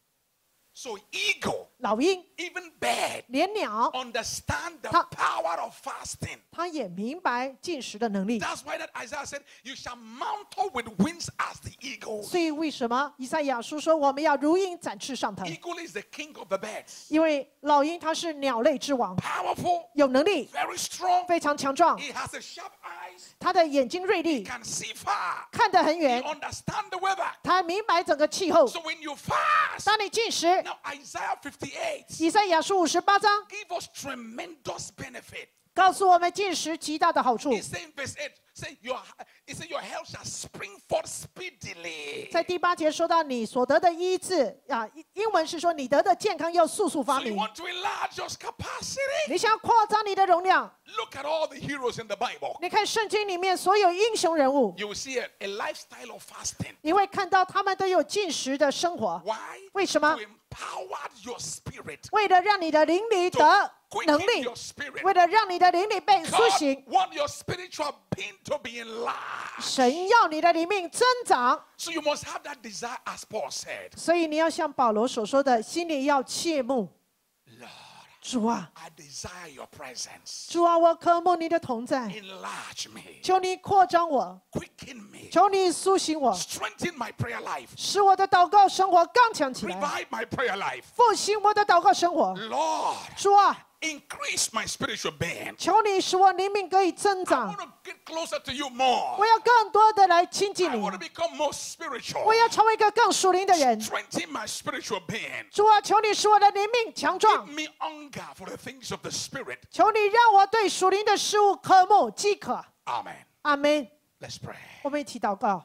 S1: So eagle,
S2: 老鹰、
S1: even bird,
S2: 连鸟，
S1: understand the
S2: Ta-
S1: power of fasting.
S2: 他也明白进食的能力。
S1: That's why that Isaiah said, "You shall mount up with wings as the eagle."
S2: 所以为什么以赛亚书说我们要如鹰展翅上腾？
S1: Eagle is the king of the birds.
S2: 因为老鹰它是鸟类之王，
S1: Powerful,
S2: 有能力，
S1: very strong.
S2: 非常强壮，
S1: He has a sharp eyes.
S2: 它的眼睛锐利，
S1: Can see far.
S2: 看得很
S1: He
S2: 远，
S1: understand the weather.
S2: 它明白整个气候。
S1: So when you fast,
S2: 当你进食，
S1: now Isaiah 58
S2: 以赛亚书58章
S1: give us tremendous benefit.
S2: 告诉我们进食极大的好处。
S1: He said in verse 8, he said, your health shall spring forth speedily.
S2: 在第8节说到你所得的医治啊，英文是说你得的健康要速速发
S1: So you
S2: 明。
S1: want to enlarge your capacity?
S2: 你想要扩张你的容量，
S1: Look at all the heroes in the Bible.
S2: 你看圣经里面所有英雄人物，
S1: You will see a lifestyle of fasting.
S2: 你会看到他们都有进食的生活。
S1: Why?
S2: 为什么
S1: To？empower your spirit.
S2: 为了让你的灵里得能
S1: Quicken
S2: 力
S1: your，spirit.
S2: 为了让你的灵里被苏
S1: God
S2: 醒。
S1: want your spiritual being to be enlarged.
S2: 神要你的灵命增长，
S1: So you must have that desire, as Paul said.
S2: 所以你要像保罗所说的，心里要切慕
S1: Lord,
S2: 主啊，
S1: I desire your presence.
S2: 主啊，我渴慕你的同在，
S1: Enlarge me.
S2: 求你扩张我，
S1: Quicken me.
S2: 求你苏醒我，
S1: Strengthen my prayer life.
S2: 使我的祷告生活刚强起来，
S1: Revive my prayer life.
S2: 复兴我的祷告生活。
S1: Lord,
S2: 主啊，
S1: increase my spiritual being.
S2: 求你使我灵命可以增
S1: I
S2: 长
S1: want，to get closer to you more.
S2: 我要更多的来亲近
S1: I
S2: 你，
S1: want to become more spiritual.
S2: 我要成为一个更属灵的人。
S1: Strengthen my spiritual being.
S2: 主啊，求你使我的灵命强
S1: Give
S2: 壮，
S1: me hunger for the things of the Spirit.
S2: 求你让我对属灵的事物渴慕饥渴。
S1: Amen.
S2: 阿门。
S1: Let's pray.
S2: 我们一起祷告，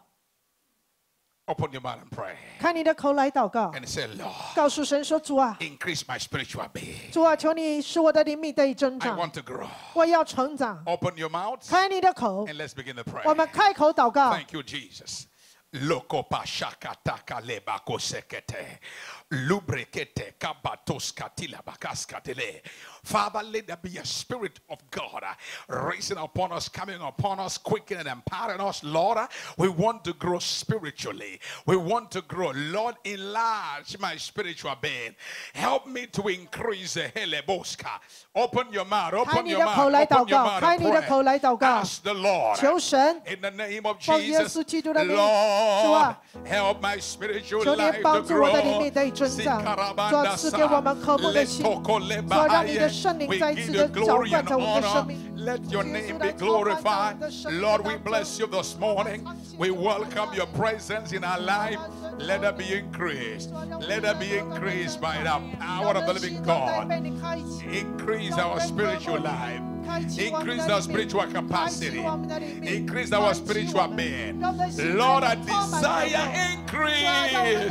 S1: Open your mouth and pray.
S2: 开你的口来祷告，
S1: And say, Lord,
S2: 告诉神说：“主啊，
S1: increase my spiritual being.
S2: 主啊，求你使我的灵命得以增
S1: I
S2: 长，
S1: want to grow.
S2: 我要成长。
S1: Open your mouth
S2: 开你的口，
S1: and let's begin the
S2: 我们
S1: prayer.
S2: 开口祷告。
S1: Thank you, Jesus. Loko pashakataka lebako sekete. Lubrekete kabatos katila bakaskatele. Father, let there be a spirit of God rising upon us, coming upon us, quickening and empowering us. Lord, we want to grow spiritually. We want to grow. Lord, enlarge my spiritual being. Help me to increase the heleboska. Open your mouth.
S2: 开
S1: Open
S2: 你
S1: your
S2: 的口
S1: mouth.
S2: 来祷
S1: Open your
S2: 告，
S1: mouth
S2: 开
S1: and
S2: 你的口
S1: pray.
S2: 来祷告，
S1: Ask the Lord.
S2: 求神
S1: In the name of
S2: 奉耶
S1: Jesus,
S2: 稣基督的名，主
S1: Lord,
S2: 啊，
S1: help my spiritual
S2: 求你
S1: life
S2: 帮
S1: to
S2: 助我的
S1: grow.
S2: 灵命得以增长，主啊，赐给我们渴慕的心，主啊，让你的圣灵
S1: We
S2: 再一
S1: give
S2: 次
S1: you
S2: 的浇
S1: glory
S2: 灌
S1: and
S2: 在我们的生
S1: honor.
S2: 命。
S1: Let your name be glorified. Lord, we bless you this morning. We welcome your presence in our life. Let it be increased. Let it be increased by the power of the living God. Increase our spiritual life. Increase our spiritual capacity. Increase our spiritual being. Lord, I desire increase.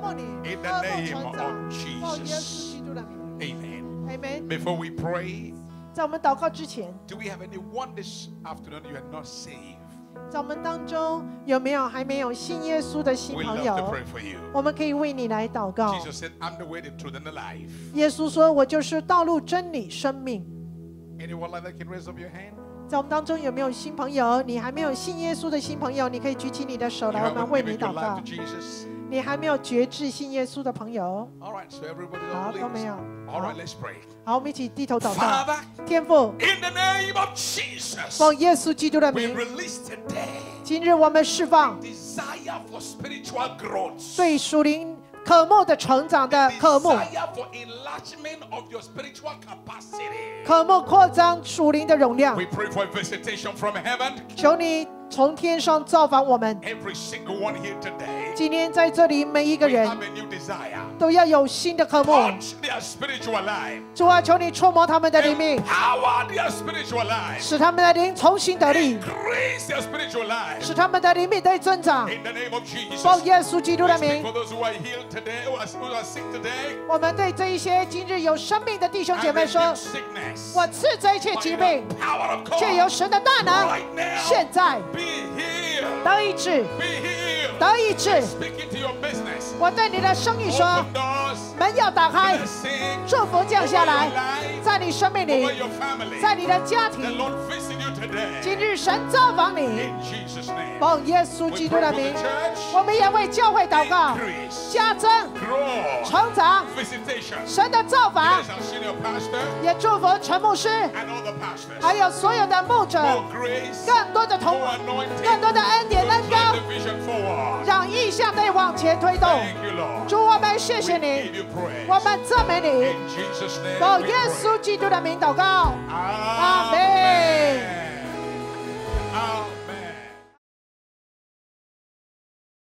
S1: In the name of Jesus. Amen.
S2: Amen。
S1: Before we pray,
S2: 在我们祷告之前，
S1: do we have anyone this afternoon you are not saved?
S2: 在我们当中有没有还没有信耶稣的新
S1: We
S2: 朋
S1: love
S2: 友
S1: to？pray for you.
S2: 我们可以为你来祷告。
S1: Jesus said, I'm the way, the truth, and the life.
S2: 耶稣说：“我就是道路、真理、生命。”
S1: Anyone like that can raise up your hand?
S2: 在我们当中有没有新朋友？你还没有信耶稣的新朋友，你可以举起你的手
S1: You
S2: 来，我们
S1: haven't
S2: 为你
S1: given your
S2: 祷
S1: life
S2: 告
S1: to。Jesus?
S2: 你还没有决志信耶稣的朋友，
S1: All right, so everybody
S2: 好，
S1: that
S2: 都没
S1: believes.
S2: 有。
S1: All right, let's pray.
S2: 好，我们一起低头祷告。
S1: Father,
S2: 天父，
S1: in the name of Jesus,
S2: 奉耶稣基督的
S1: we
S2: 名，
S1: release today
S2: 今日我们释放
S1: desire for spiritual growth.
S2: 对属灵渴慕的成长的渴慕，
S1: Desire for enlargement of your spiritual capacity.
S2: 渴慕扩张属灵的容量
S1: We。pray for a visitation from heaven.
S2: 求你从天上造访我们。
S1: Every single one here today
S2: 今天在这里每一个
S1: will
S2: 人
S1: have a new desire.
S2: 都要有新的渴慕。
S1: Touch their spiritual life.
S2: 主啊，求你触摸他们的灵命，
S1: Empower their spiritual life.
S2: 使他们的灵重新得力，
S1: Increase their spiritual life.
S2: 使他们的灵命得以增长。
S1: In the name of Jesus.
S2: 奉耶稣基督的
S1: We speak
S2: 名，
S1: for those who are healed today, who are sick today.
S2: 我们对这一些今日有生命的弟兄姐
S1: I
S2: 妹说
S1: rebuke：sickness.
S2: 我斥责一切疾
S1: By
S2: 病，
S1: the power of
S2: 却由
S1: God.
S2: 神的大能
S1: Right now.
S2: 现在
S1: Be healed.
S2: 得医治，
S1: Be healed.
S2: 得医治。
S1: Speak into your business.
S2: 我对你的生意说
S1: Open，doors.
S2: 门要打开，
S1: Blessing.
S2: 祝福降下来，
S1: Over your life.
S2: 在你生命
S1: Over
S2: 里，
S1: your family.
S2: 在你的家
S1: The
S2: 庭。
S1: Lord visit you today.
S2: 今日神造访你，
S1: In Jesus' name.
S2: 奉耶稣
S1: We
S2: 基督
S1: pray
S2: 的
S1: for the
S2: 名，
S1: church.
S2: 我们也为教会祷告，
S1: Increase.
S2: 加增、
S1: Grow.
S2: 成长，
S1: Visitation.
S2: 神的造访
S1: Yes, our senior pastor
S2: 也祝福陈牧师，
S1: and all the pastors.
S2: 还有所有的牧者，
S1: More grace.
S2: 更多的同
S1: More anointing.
S2: 更多的恩典
S1: To
S2: 恩
S1: drive
S2: 膏，
S1: the vision forward.
S2: 让意向得以往前推动。
S1: Thank you, Lord.
S2: 主，我们谢谢
S1: We give
S2: 你，
S1: you praise.
S2: 我们赞美你，
S1: In Jesus' name.
S2: 奉
S1: we
S2: 耶
S1: pray.
S2: 稣基督的名祷告，阿
S1: Amen.
S2: 门。